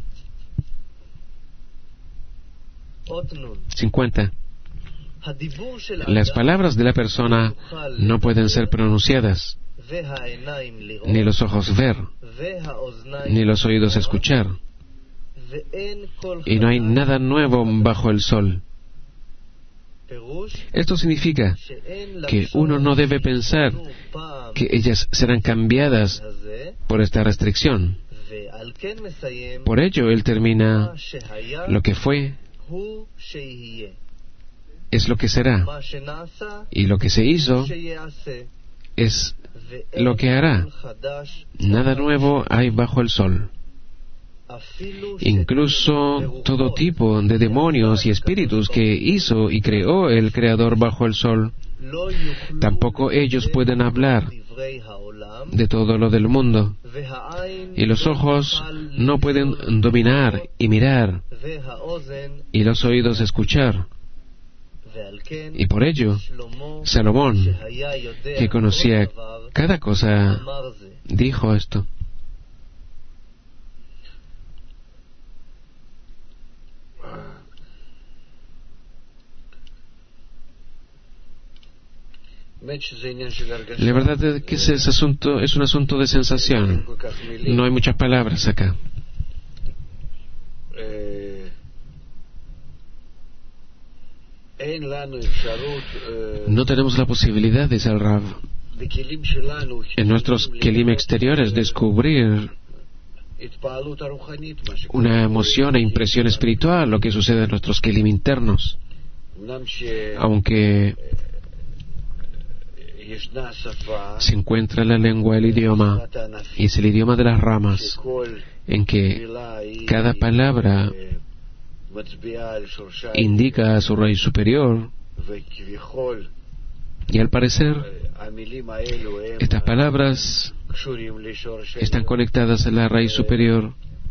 50. Las palabras de la persona no pueden ser pronunciadas, ni los ojos ver, ni los oídos escuchar, y no hay nada nuevo bajo el sol. Esto significa que uno no debe pensar que ellas serán cambiadas por esta restricción. Por ello, Él termina: lo que fue es lo que será, y lo que se hizo es lo que hará. Nada nuevo hay bajo el sol. Incluso todo tipo de demonios y espíritus que hizo y creó el Creador bajo el sol, tampoco ellos pueden hablar de todo lo del mundo, y los ojos no pueden dominar y mirar, y los oídos escuchar. Y por ello, Salomón, que conocía cada cosa, dijo esto. La verdad es que ese asunto es un asunto de sensación. No hay muchas palabras acá. No tenemos la posibilidad, dice el Rav, en nuestros kelim exteriores descubrir una emoción e impresión espiritual, lo que sucede en nuestros kelim internos. Aunque se encuentra la lengua, el idioma, y es el idioma de las ramas, en que cada palabra indica a su raíz superior, y al parecer estas palabras están conectadas a la raíz superior,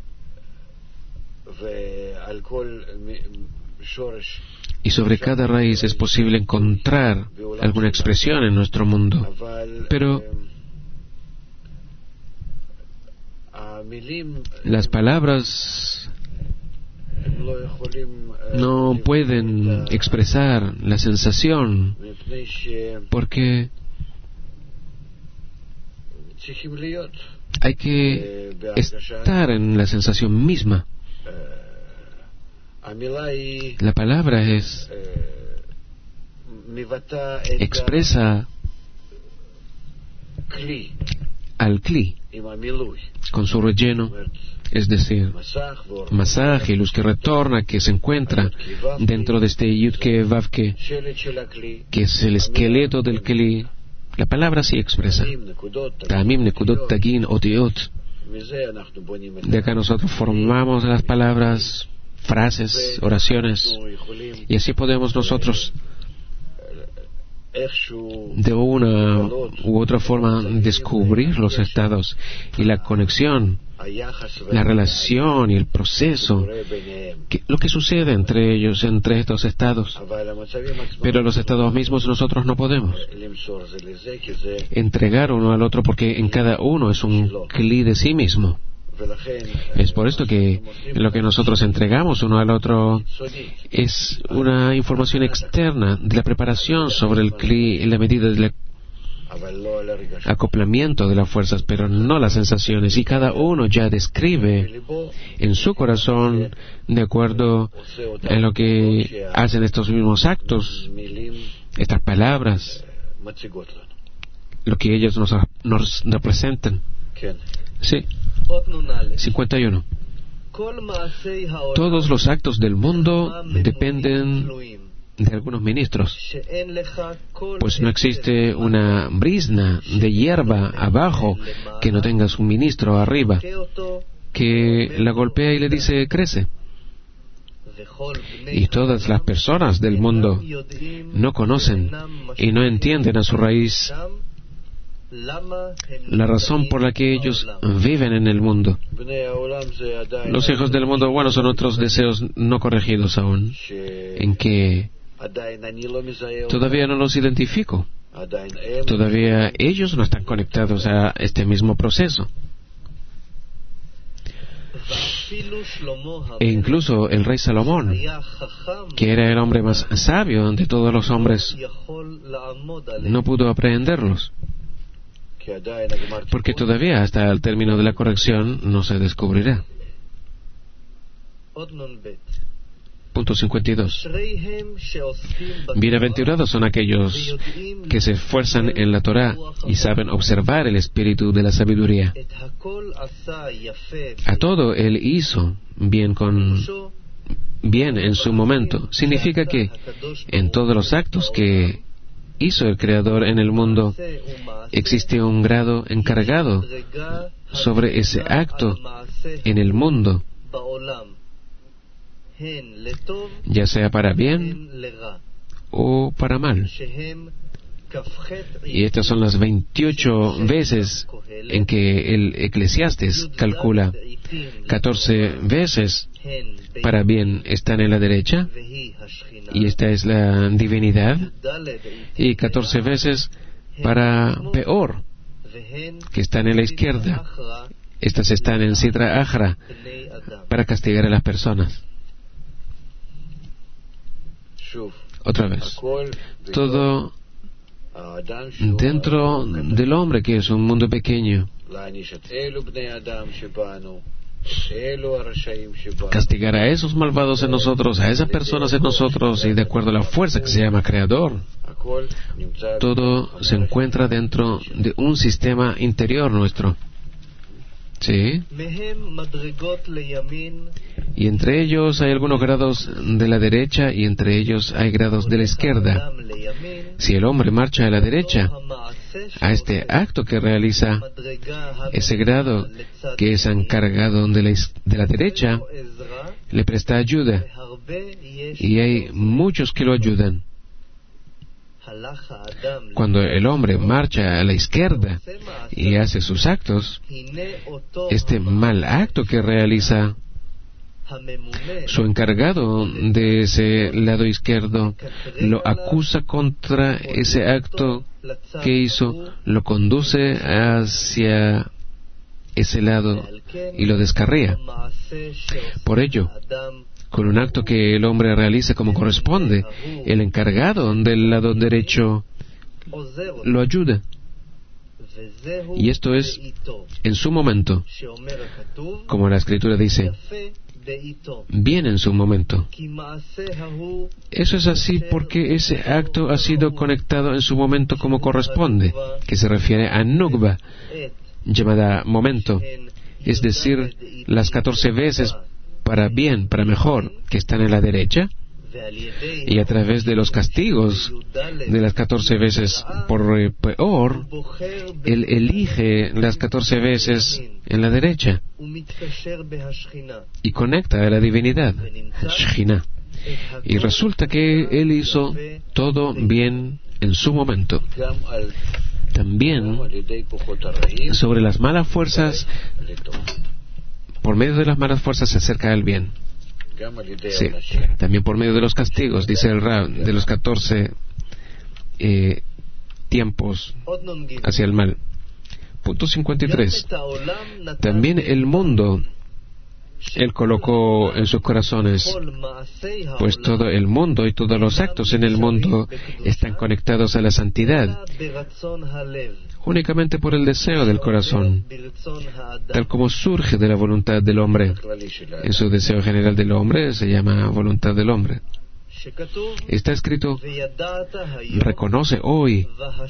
y sobre cada raíz es posible encontrar alguna expresión en nuestro mundo. Pero las palabras no pueden expresar la sensación, porque hay que estar en la sensación misma. La palabra expresa al kli con su relleno, es decir, masaj y luz que retorna, que se encuentra dentro de este yudke vavke, que es el esqueleto del kli. La palabra sí expresa tamim, nekudot, tagin, otiot. De acá nosotros formamos las palabras, frases, oraciones, y así podemos nosotros de una u otra forma descubrir los estados y la conexión, la relación y el proceso, lo que sucede entre ellos, entre estos estados. Pero los estados mismos nosotros no podemos entregar uno al otro, porque en cada uno es un kli de sí mismo. Es por esto que lo que nosotros entregamos uno al otro es una información externa de la preparación sobre el kli en la medida del acoplamiento de las fuerzas, pero no las sensaciones. Y cada uno ya describe en su corazón, de acuerdo a lo que hacen estos mismos actos, estas palabras, lo que ellos nos representan. Sí. 51. Todos los actos del mundo dependen de algunos ministros, pues no existe una brizna de hierba abajo que no tenga su ministro arriba, que la golpea y le dice crece. Y todas las personas del mundo no conocen y no entienden a su raíz la razón por la que ellos viven en el mundo. Los hijos del mundo, bueno, son otros deseos no corregidos aún, en que todavía no los identifico. Todavía ellos no están conectados a este mismo proceso. E incluso el rey Salomón, que era el hombre más sabio de todos los hombres, no pudo aprenderlos, porque todavía hasta el término de la corrección no se descubrirá. Punto 52. Bienaventurados son aquellos que se esfuerzan en la Torá y saben observar el espíritu de la sabiduría. A todo él hizo bien en su momento. Significa que en todos los actos que hizo el Creador en el mundo, existe un grado encargado sobre ese acto en el mundo, ya sea para bien o para mal. Y estas son las 28 veces en que el Eclesiastes calcula. 14 veces para bien están en la derecha, y esta es la divinidad, y 14 veces para peor, que están en la izquierda. Estas están en Sitra Achra, para castigar a las personas. Otra vez, todo dentro del hombre, que es un mundo pequeño. Castigar a esos malvados en nosotros, a esas personas en nosotros, y de acuerdo a la fuerza que se llama Creador. Todo se encuentra dentro de un sistema interior nuestro. ¿Sí? Y entre ellos hay algunos grados de la derecha y entre ellos hay grados de la izquierda. Si el hombre marcha a la derecha, a este acto que realiza, ese grado que es encargado de la derecha, le presta ayuda. Y hay muchos que lo ayudan. Cuando el hombre marcha a la izquierda y hace sus actos, este mal acto que realiza, su encargado de ese lado izquierdo lo acusa contra ese acto que hizo, lo conduce hacia ese lado y lo descarría. Por ello, con un acto que el hombre realiza como corresponde, el encargado del lado derecho lo ayuda. Y esto es en su momento, como la Escritura dice, bien en su momento. Eso es así porque ese acto ha sido conectado en su momento como corresponde, que se refiere a Nukva, llamada momento, es decir, las 14 veces para bien, para mejor, que están en la derecha, y a través de los castigos de las 14 veces por peor, él elige las 14 veces en la derecha y conecta a la divinidad, Shekhinah. Y resulta que él hizo todo bien en su momento. También sobre las malas fuerzas, por medio de las malas fuerzas se acerca al bien. Sí, también por medio de los castigos, dice el Rab, de los 14 tiempos hacia el mal. Punto 53. También el mundo Él colocó en sus corazones, pues todo el mundo y todos los actos en el mundo están conectados a la santidad, únicamente por el deseo del corazón, tal como surge de la voluntad del hombre. En su deseo general del hombre se llama voluntad del hombre. Está escrito: reconoce hoy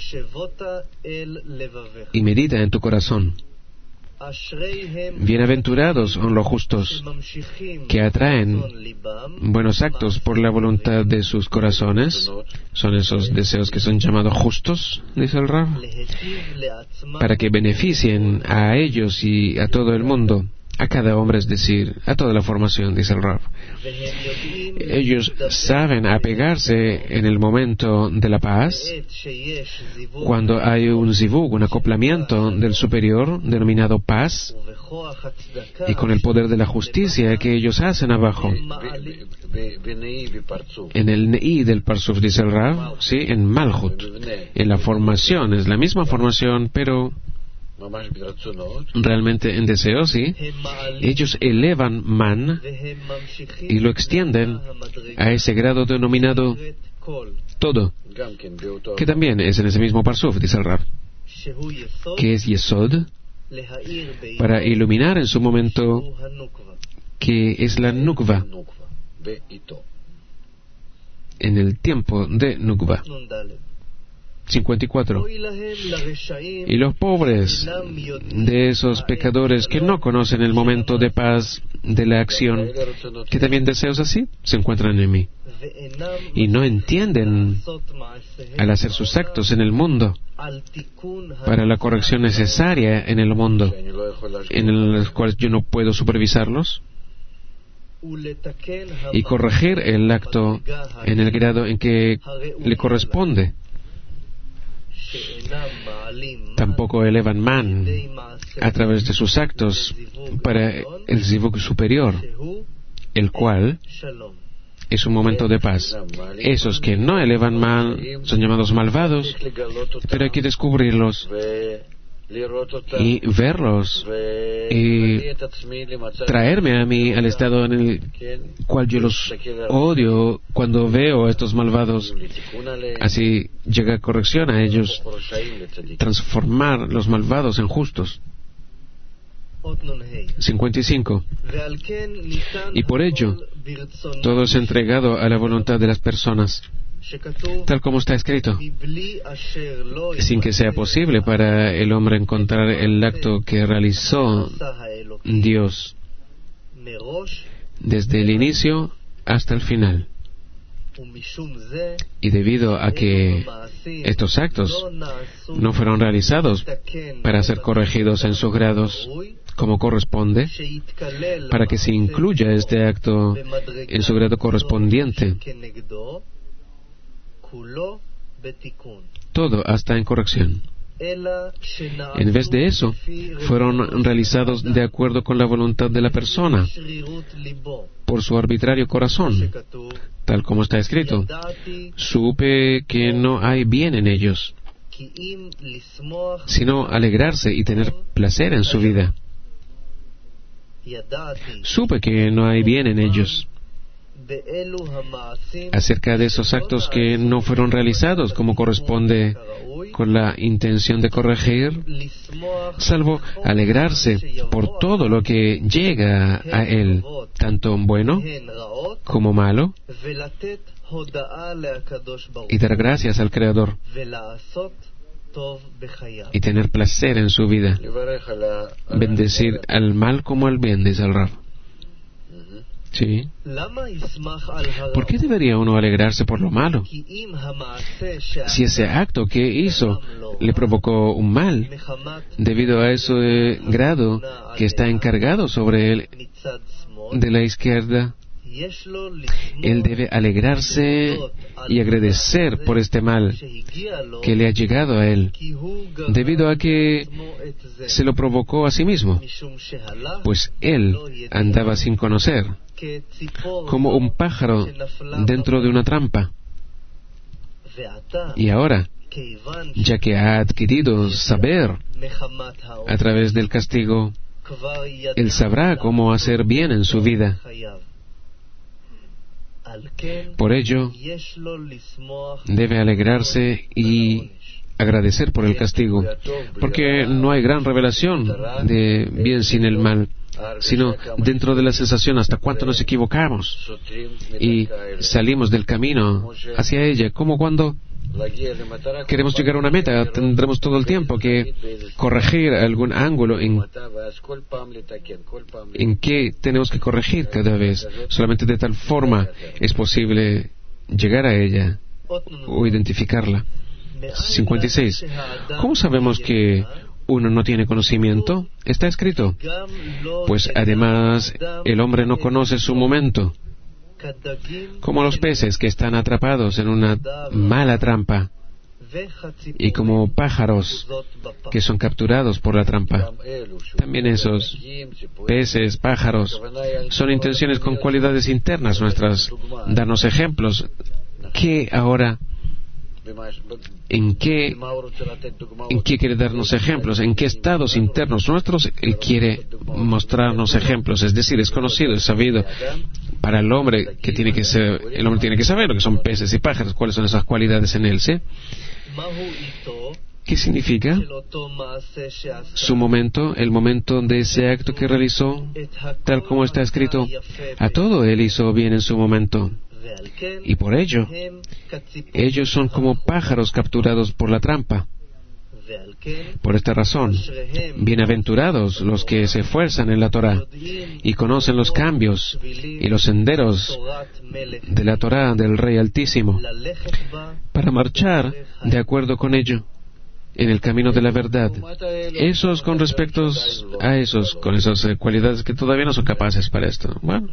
y medita en tu corazón. Bienaventurados son los justos, que atraen buenos actos por la voluntad de sus corazones. Son esos deseos que son llamados justos, dice el Rab, para que beneficien a ellos y a todo el mundo, a cada hombre, es decir, a toda la formación, dice el Rab. Ellos saben apegarse en el momento de la paz, cuando hay un zivug, un acoplamiento del superior, denominado paz, y con el poder de la justicia que ellos hacen abajo. En el Ne'i del Parsuf, dice el Rab, sí, en Malhut, en la formación, es la misma formación, pero realmente en deseo, sí, ellos elevan man y lo extienden a ese grado denominado todo, que también es en ese mismo Parsuf, dice el Rab, que es Yesod, para iluminar en su momento, que es la Nukva, en el tiempo de Nukva. 54. Y los pobres de esos pecadores que no conocen el momento de paz de la acción, que también deseos así se encuentran en mí, y no entienden al hacer sus actos en el mundo para la corrección necesaria en el mundo, en los cuales yo no puedo supervisarlos, y corregir el acto en el grado en que le corresponde. Tampoco elevan man a través de sus actos para el zivug superior, el cual es un momento de paz. Esos que no elevan man son llamados malvados, pero hay que descubrirlos y verlos y traerme a mí al estado en el cual yo los odio cuando veo a estos malvados. Así llega corrección a ellos, transformar los malvados en justos. 55. Y por ello, todo es entregado a la voluntad de las personas, tal como está escrito, sin que sea posible para el hombre encontrar el acto que realizó Dios desde el inicio hasta el final. Y debido a que estos actos no fueron realizados para ser corregidos en sus grados como corresponde, para que se incluya este acto en su grado correspondiente, todo hasta en corrección. En vez de eso, fueron realizados de acuerdo con la voluntad de la persona, por su arbitrario corazón, tal como está escrito. Supe que no hay bien en ellos, sino alegrarse y tener placer en su vida. Supe que no hay bien en ellos, acerca de esos actos que no fueron realizados como corresponde con la intención de corregir, salvo alegrarse por todo lo que llega a él, tanto bueno como malo, y dar gracias al Creador y tener placer en su vida, bendecir al mal como al bien, dice el Rav. Sí. ¿Por qué debería uno alegrarse por lo malo? Si ese acto que hizo le provocó un mal, debido a ese grado que está encargado sobre él de la izquierda, él debe alegrarse y agradecer por este mal que le ha llegado a él, debido a que se lo provocó a sí mismo, pues él andaba sin conocer, como un pájaro dentro de una trampa. Y ahora, ya que ha adquirido saber a través del castigo, él sabrá cómo hacer bien en su vida. Por ello, debe alegrarse y agradecer por el castigo, porque no hay gran revelación de bien sin el mal, sino dentro de la sensación hasta cuánto nos equivocamos y salimos del camino hacia ella, como cuando queremos llegar a una meta, tendremos todo el tiempo que corregir algún ángulo en que tenemos que corregir cada vez. Solamente de tal forma es posible llegar a ella o identificarla. 56. ¿Cómo sabemos que uno no tiene conocimiento? Está escrito. Pues además el hombre no conoce su momento, como los peces que están atrapados en una mala trampa, y como pájaros que son capturados por la trampa. También esos peces, pájaros, son intenciones con cualidades internas nuestras, darnos ejemplos. ¿Qué ahora? ¿En qué quiere darnos ejemplos? ¿En qué estados internos nuestros Él quiere mostrarnos ejemplos? Es decir, es conocido, es sabido para el hombre el hombre tiene que saber lo que son peces y pájaros, cuáles son esas cualidades en él, ¿sí? ¿Qué significa? Su momento, el momento de ese acto que realizó, tal como está escrito, a todo él hizo bien en su momento. Y por ello, ellos son como pájaros capturados por la trampa. Por esta razón, bienaventurados los que se esfuerzan en la Torá y conocen los cambios y los senderos de la Torá del Rey Altísimo, para marchar de acuerdo con ello en el camino de la verdad. Esos con respecto a esos, con esas cualidades que todavía no son capaces para esto. Bueno,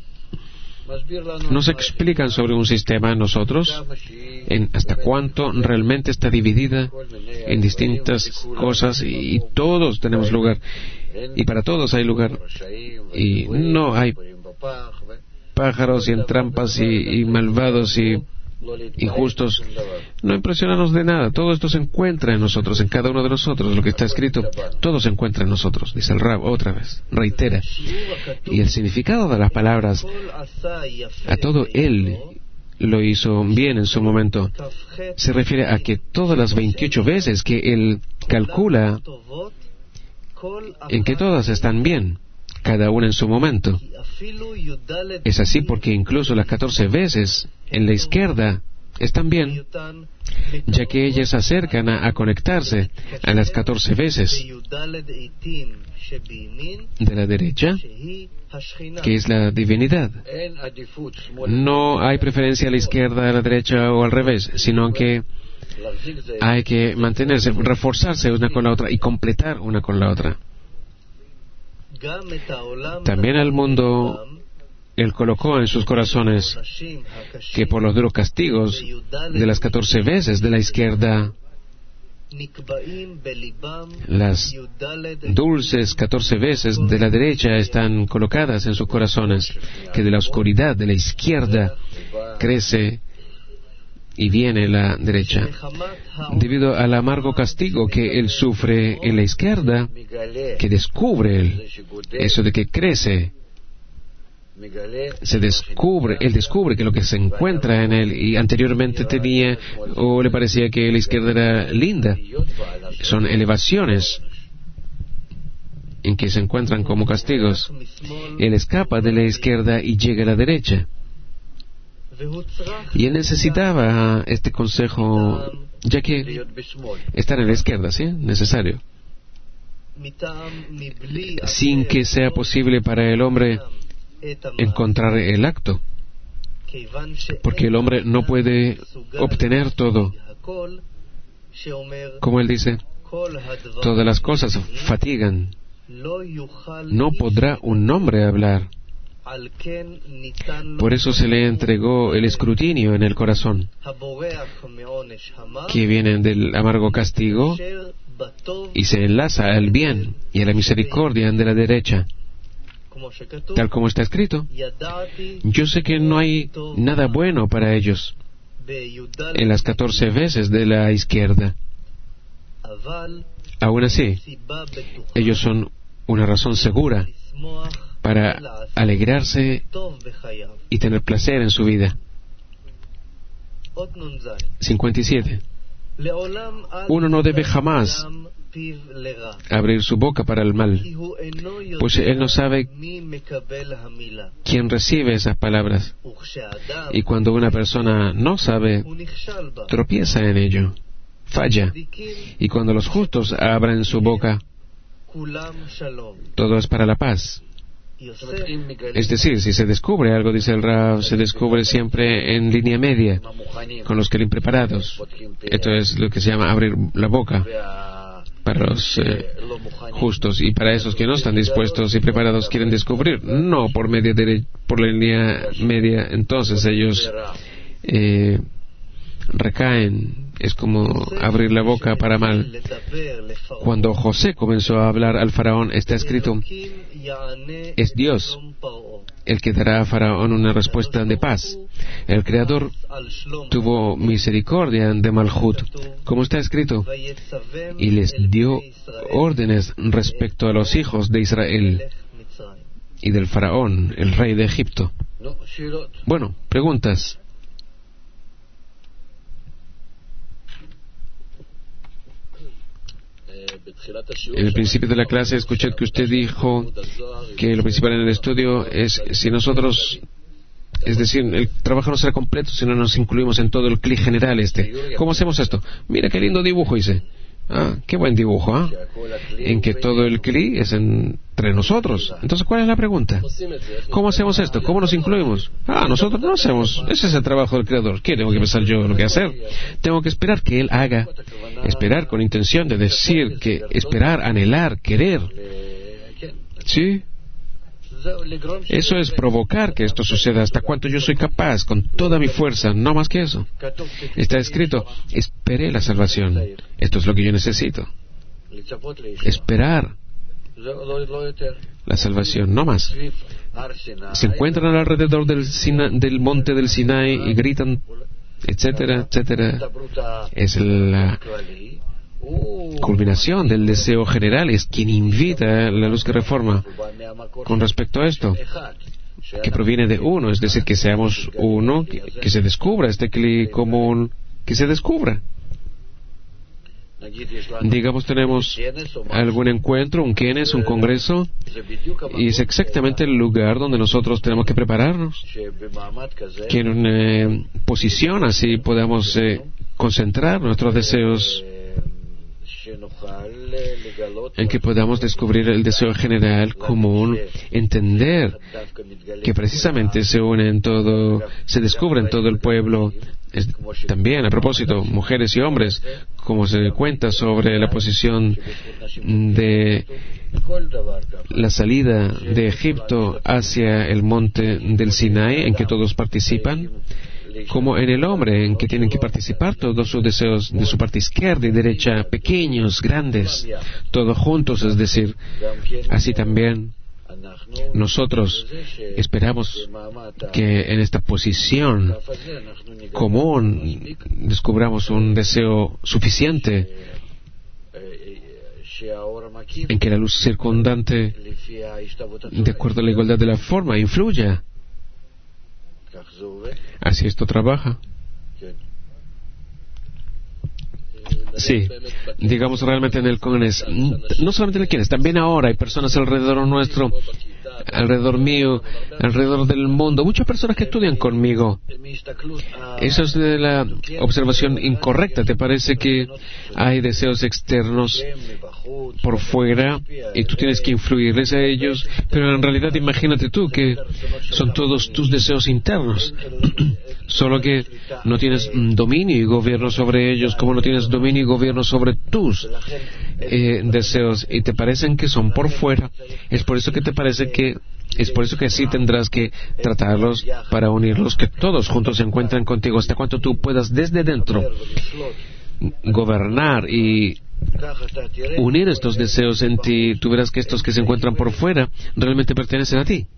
nos explican sobre un sistema en nosotros, en hasta cuánto realmente está dividida en distintas cosas, y todos tenemos lugar, y para todos hay lugar, y no hay pájaros y en trampas y malvados y injustos. No impresionarnos de nada. Todo esto se encuentra en nosotros, en cada uno de nosotros. Lo que está escrito, todo se encuentra en nosotros. Dice el Rab otra vez, reitera. Y el significado de las palabras, a todo Él lo hizo bien en su momento, se refiere a que todas las 28 veces que Él calcula, en que todas están bien, cada una en su momento. Es así porque incluso las 14 veces en la izquierda están bien, ya que ellas se acercan a conectarse a las 14 veces de la derecha, que es la divinidad. No hay preferencia a la izquierda, a la derecha o al revés, sino que hay que mantenerse, reforzarse una con la otra y completar una con la otra. También al mundo Él colocó en sus corazones que por los duros castigos de las 14 veces de la izquierda, las dulces 14 veces de la derecha están colocadas en sus corazones, que de la oscuridad de la izquierda crece y viene la derecha. Debido al amargo castigo que él sufre en la izquierda, que descubre él, eso de que crece, él descubre que lo que se encuentra en él y anteriormente tenía o le parecía que la izquierda era linda, son elevaciones en que se encuentran como castigos. Él escapa de la izquierda y llega a la derecha. Y él necesitaba este consejo, ya que estar en la izquierda, ¿sí? Necesario. Sin que sea posible para el hombre encontrar el acto, porque el hombre no puede obtener todo. Como él dice, todas las cosas fatigan. No podrá un hombre hablar. Por eso se le entregó el escrutinio en el corazón, que viene del amargo castigo y se enlaza al bien y a la misericordia de la derecha. Tal como está escrito, yo sé que no hay nada bueno para ellos en las 14 veces de la izquierda. Aún así, ellos son una razón segura para alegrarse y tener placer en su vida. 57. Uno no debe jamás abrir su boca para el mal, pues él no sabe quién recibe esas palabras. Y cuando una persona no sabe, tropieza en ello, falla. Y cuando los justos abren su boca, todo es para la paz. Es decir, si se descubre algo, dice el Rav, se descubre siempre en línea media, con los que están preparados. Esto es lo que se llama abrir la boca para los justos, y para esos que no están dispuestos y preparados quieren descubrir, no por la línea media, entonces ellos recaen. Es como abrir la boca para mal. Cuando José comenzó a hablar al faraón, está escrito, es Dios el que dará a Faraón una respuesta de paz. El Creador tuvo misericordia de Malhut, como está escrito, y les dio órdenes respecto a los hijos de Israel y del Faraón, el rey de Egipto. Bueno, preguntas. En el principio de la clase escuché que usted dijo que lo principal en el estudio es si nosotros, es decir, el trabajo no será completo si no nos incluimos en todo el clic general este. ¿Cómo hacemos esto? Mira qué lindo dibujo hice. Ah, qué buen dibujo, ¿ah? En que todo el clic es entre nosotros. Entonces, ¿cuál es la pregunta? ¿Cómo hacemos esto? ¿Cómo nos incluimos? Ah, nosotros no hacemos. Ese es el trabajo del Creador. ¿Qué tengo que pensar yo lo que hacer? Tengo que esperar que Él haga. Esperar con intención de decir que esperar, anhelar, querer. ¿Sí? Eso es provocar que esto suceda hasta cuanto yo soy capaz, con toda mi fuerza, no más que eso. Está escrito, esperé la salvación. Esto es lo que yo necesito. Esperar la salvación, no más. Se encuentran alrededor del monte del Sinai y gritan etcétera, etcétera, es la culminación del deseo general, es quien invita la luz que reforma con respecto a esto, que proviene de uno, es decir, que seamos uno, que se descubra este cli común, que se descubra. Digamos, tenemos algún encuentro, un kenes, un congreso, y es exactamente el lugar donde nosotros tenemos que prepararnos, que en una posición así podamos concentrar nuestros deseos, en que podamos descubrir el deseo general común, entender que precisamente se une en todo, se descubre en todo el pueblo. También, a propósito, mujeres y hombres, como se cuenta sobre la posición de la salida de Egipto hacia el monte del Sinaí, en que todos participan, como en el hombre, en que tienen que participar todos sus deseos de su parte izquierda y derecha, pequeños, grandes, todos juntos, es decir, así también nosotros esperamos que en esta posición común descubramos un deseo suficiente en que la luz circundante, de acuerdo a la igualdad de la forma, influya. Así esto trabaja. Sí, digamos realmente en el Congreso, no solamente en el Kines, también ahora hay personas alrededor nuestro, alrededor mío, alrededor del mundo, muchas personas que estudian conmigo. Eso es de la observación incorrecta. ¿Te parece que hay deseos externos por fuera y tú tienes que influirles a ellos? Pero en realidad imagínate tú que son todos tus deseos internos, solo que no tienes dominio y gobierno sobre ellos, como no tienes dominio y gobierno sobre tus deseos, y te parecen que son por fuera. Es por eso que así tendrás que tratarlos para unirlos, que todos juntos se encuentren contigo, hasta cuanto tú puedas desde dentro gobernar y unir estos deseos en ti. Tú verás que estos que se encuentran por fuera realmente pertenecen a ti.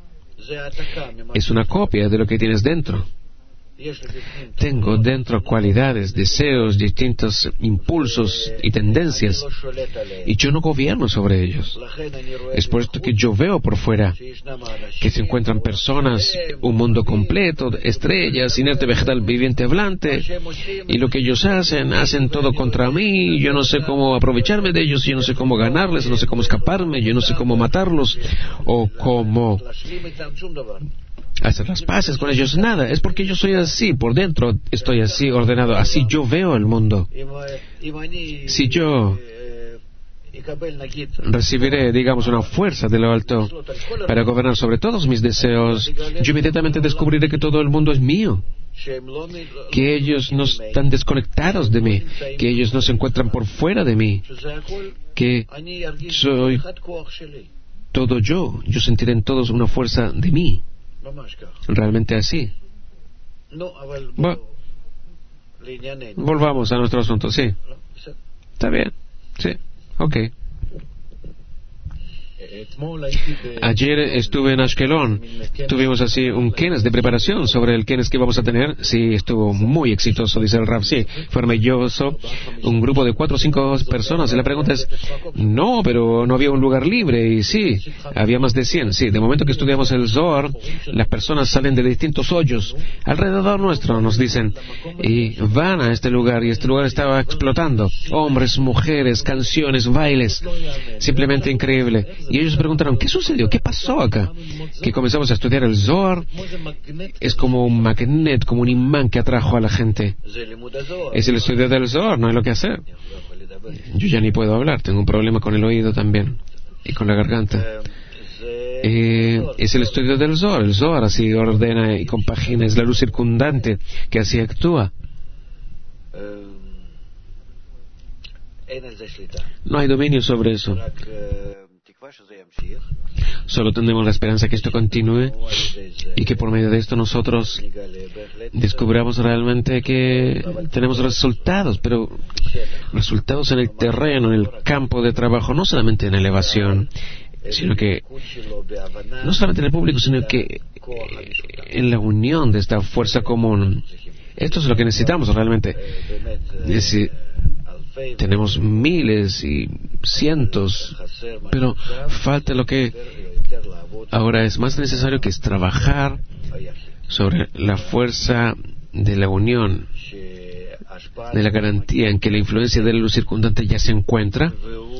Es una copia de lo que tienes dentro. Tengo dentro cualidades, deseos, distintos impulsos y tendencias, y yo no gobierno sobre ellos. Es por esto que yo veo por fuera que se encuentran personas, un mundo completo, estrellas, inerte, vegetal, viviente, hablante, y lo que ellos hacen todo contra mí. Yo no sé cómo aprovecharme de ellos, yo no sé cómo ganarles, no sé cómo escaparme, yo no sé cómo matarlos o cómo hacer las paces con ellos. Nada, es porque yo soy así, por dentro estoy así ordenado, así yo veo el mundo. Si yo recibiré, digamos, una fuerza de lo alto para gobernar sobre todos mis deseos, yo inmediatamente descubriré que todo el mundo es mío, que ellos no están desconectados de mí, que ellos no se encuentran por fuera de mí, que soy todo yo sentiré en todos una fuerza de mí. Realmente así. Volvamos a nuestro asunto, sí. Está bien, sí, ok. Ayer estuve en Ashkelon. Tuvimos así un kenes de preparación sobre el kenes que vamos a tener. Sí, estuvo muy exitoso, dice el Rav. Sí, fue maravilloso. Un grupo de 4 o 5 personas. Y la pregunta es, no, pero no había un lugar libre. Y sí, había más de 100. Sí, de momento que estudiamos el Zohar, las personas salen de distintos hoyos alrededor nuestro, nos dicen, y van a este lugar. Y este lugar estaba explotando. Hombres, mujeres, canciones, bailes. Simplemente increíble. Y ellos preguntaron, ¿qué sucedió? ¿Qué pasó acá? Que comenzamos a estudiar el Zohar. Es como un magnet, como un imán que atrajo a la gente. Es el estudio del Zohar, no hay lo que hacer. Yo ya ni puedo hablar, tengo un problema con el oído también y con la garganta. Es el estudio del Zohar. El Zohar así ordena y compagina, es la luz circundante que así actúa. No hay dominio sobre eso. Solo tenemos la esperanza que esto continúe y que por medio de esto nosotros descubramos realmente que tenemos resultados, pero resultados en el terreno, en el campo de trabajo, no solamente en elevación, sino que no solamente en el público, sino que en la unión de esta fuerza común Esto es lo que necesitamos realmente. Es decir, tenemos miles y cientos, pero falta lo que ahora es más necesario, que es trabajar sobre la fuerza de la unión, de la garantía en que la influencia de la luz circundante ya se encuentra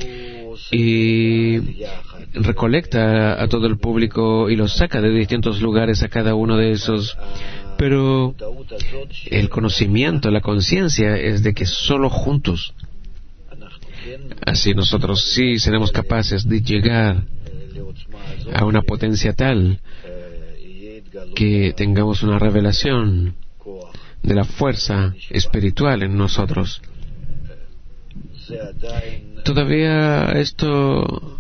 y recolecta a todo el público y los saca de distintos lugares a cada uno de esos. Pero el conocimiento, la conciencia es de que solo juntos, así nosotros sí seremos capaces de llegar a una potencia tal que tengamos una revelación de la fuerza espiritual en nosotros. Todavía esto,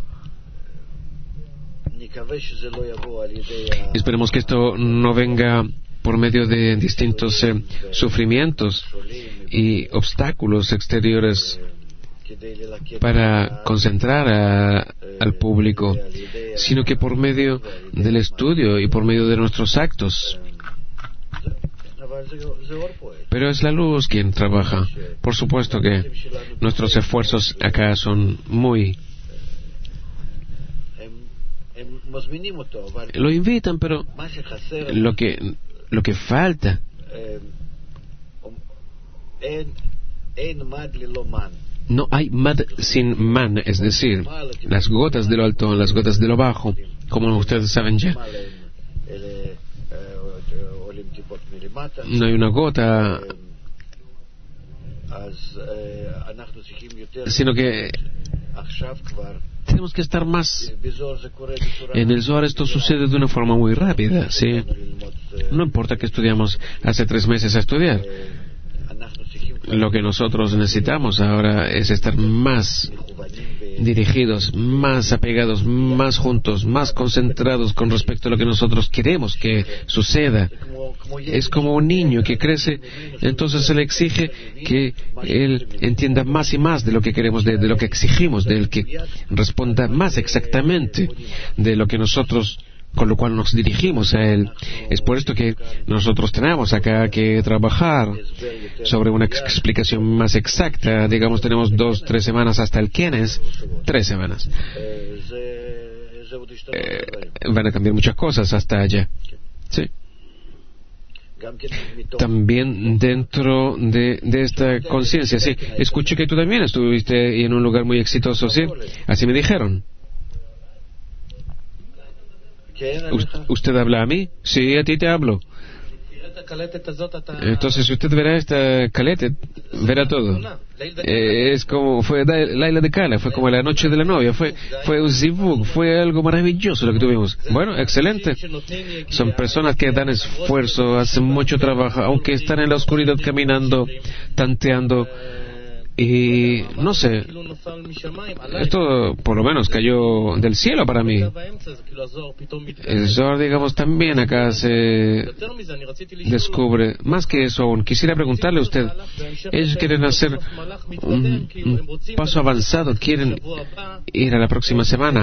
esperemos que esto no venga por medio de distintos sufrimientos y obstáculos exteriores para concentrar al público, sino que por medio del estudio y por medio de nuestros actos. Pero es la luz quien trabaja. Por supuesto que nuestros esfuerzos acá son muy... Lo invitan, pero lo que falta, no hay mad sin man, es decir, las gotas de lo alto, las gotas de lo bajo, como ustedes saben ya. No hay una gota, sino que tenemos que estar más. En el Zohar esto sucede de una forma muy rápida, ¿sí? No importa que estudiamos hace 3 meses a estudiar. Lo que nosotros necesitamos ahora es estar más dirigidos, más apegados, más juntos, más concentrados con respecto a lo que nosotros queremos que suceda. Es como un niño que crece, entonces se le exige que él entienda más y más de lo que queremos, de lo que exigimos, del que responda más exactamente de lo que nosotros, con lo cual nos dirigimos a él. Es por esto que nosotros tenemos acá que trabajar sobre una explicación más exacta. Digamos, tenemos 2-3 semanas hasta el Kines, 3 semanas. Van a cambiar muchas cosas hasta allá. Sí. También dentro de esta conciencia, sí. Escuché que tú también estuviste en un lugar muy exitoso, ¿sí? Así me dijeron. ¿Usted habla a mí? Sí, a ti te hablo. Entonces, si usted verá esta caleta, verá todo. Es como fue Laila de Kala, fue como la noche de la novia, fue un zivug, fue algo maravilloso lo que tuvimos. Bueno, excelente. Son personas que dan esfuerzo, hacen mucho trabajo, aunque están en la oscuridad caminando, tanteando. Y no sé, esto por lo menos cayó del cielo para mí. El Zohar, digamos, también acá se descubre. Más que eso aún, quisiera preguntarle a usted, ellos quieren hacer un paso avanzado, quieren ir a la próxima semana,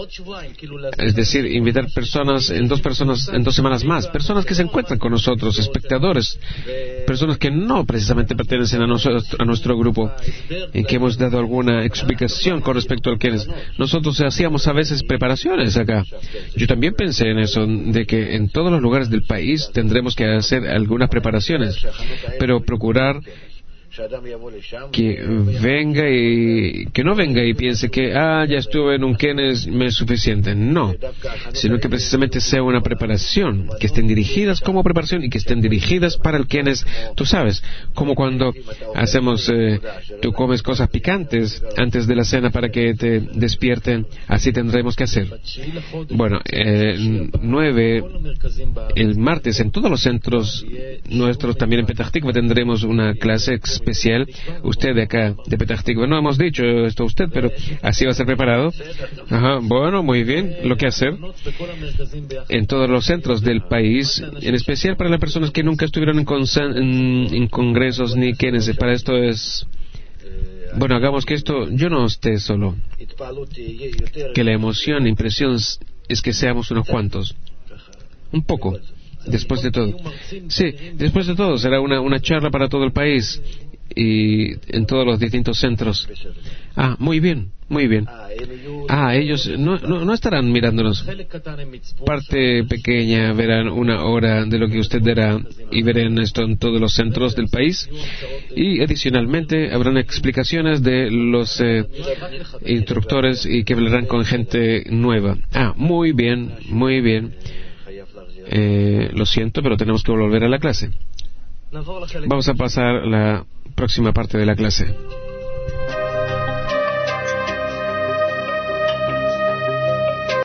es decir, invitar personas en 2 semanas más, personas que se encuentran con nosotros, espectadores, personas que no precisamente pertenecen a nuestro grupo, en que hemos dado alguna explicación con respecto al que nosotros hacíamos a veces preparaciones acá. Yo también pensé en eso, de que en todos los lugares del país tendremos que hacer algunas preparaciones, pero procurar que venga y que no venga y piense que ya estuve en un Kenes, me es suficiente. No, sino que precisamente sea una preparación, que estén dirigidas como preparación y que estén dirigidas para el Kenes. Tú sabes, como cuando hacemos, tú comes cosas picantes antes de la cena para que te despierten, así tendremos que hacer. Bueno, 9, el martes, en todos los centros nuestros, también en Petah Tikva, tendremos una clase especial. Usted de acá, de Petah Tikva, no hemos dicho esto a usted, pero así va a ser preparado. Ajá, bueno, muy bien, lo que hacer en todos los centros del país, en especial para las personas que nunca estuvieron en congresos ni quienes. Para esto es, bueno, hagamos que esto, yo no esté solo, que la emoción, la impresión es que seamos unos cuantos, un poco, después de todo. Sí, después de todo será una charla para todo el país y en todos los distintos centros. Muy bien, muy bien. Ellos no estarán mirándonos. Parte pequeña verán 1 hora de lo que usted dará y verán esto en todos los centros del país. Y adicionalmente habrán explicaciones de los instructores y que hablarán con gente nueva. Muy bien, muy bien. Lo siento, pero tenemos que volver a la clase. Vamos a pasar a la próxima parte de la clase.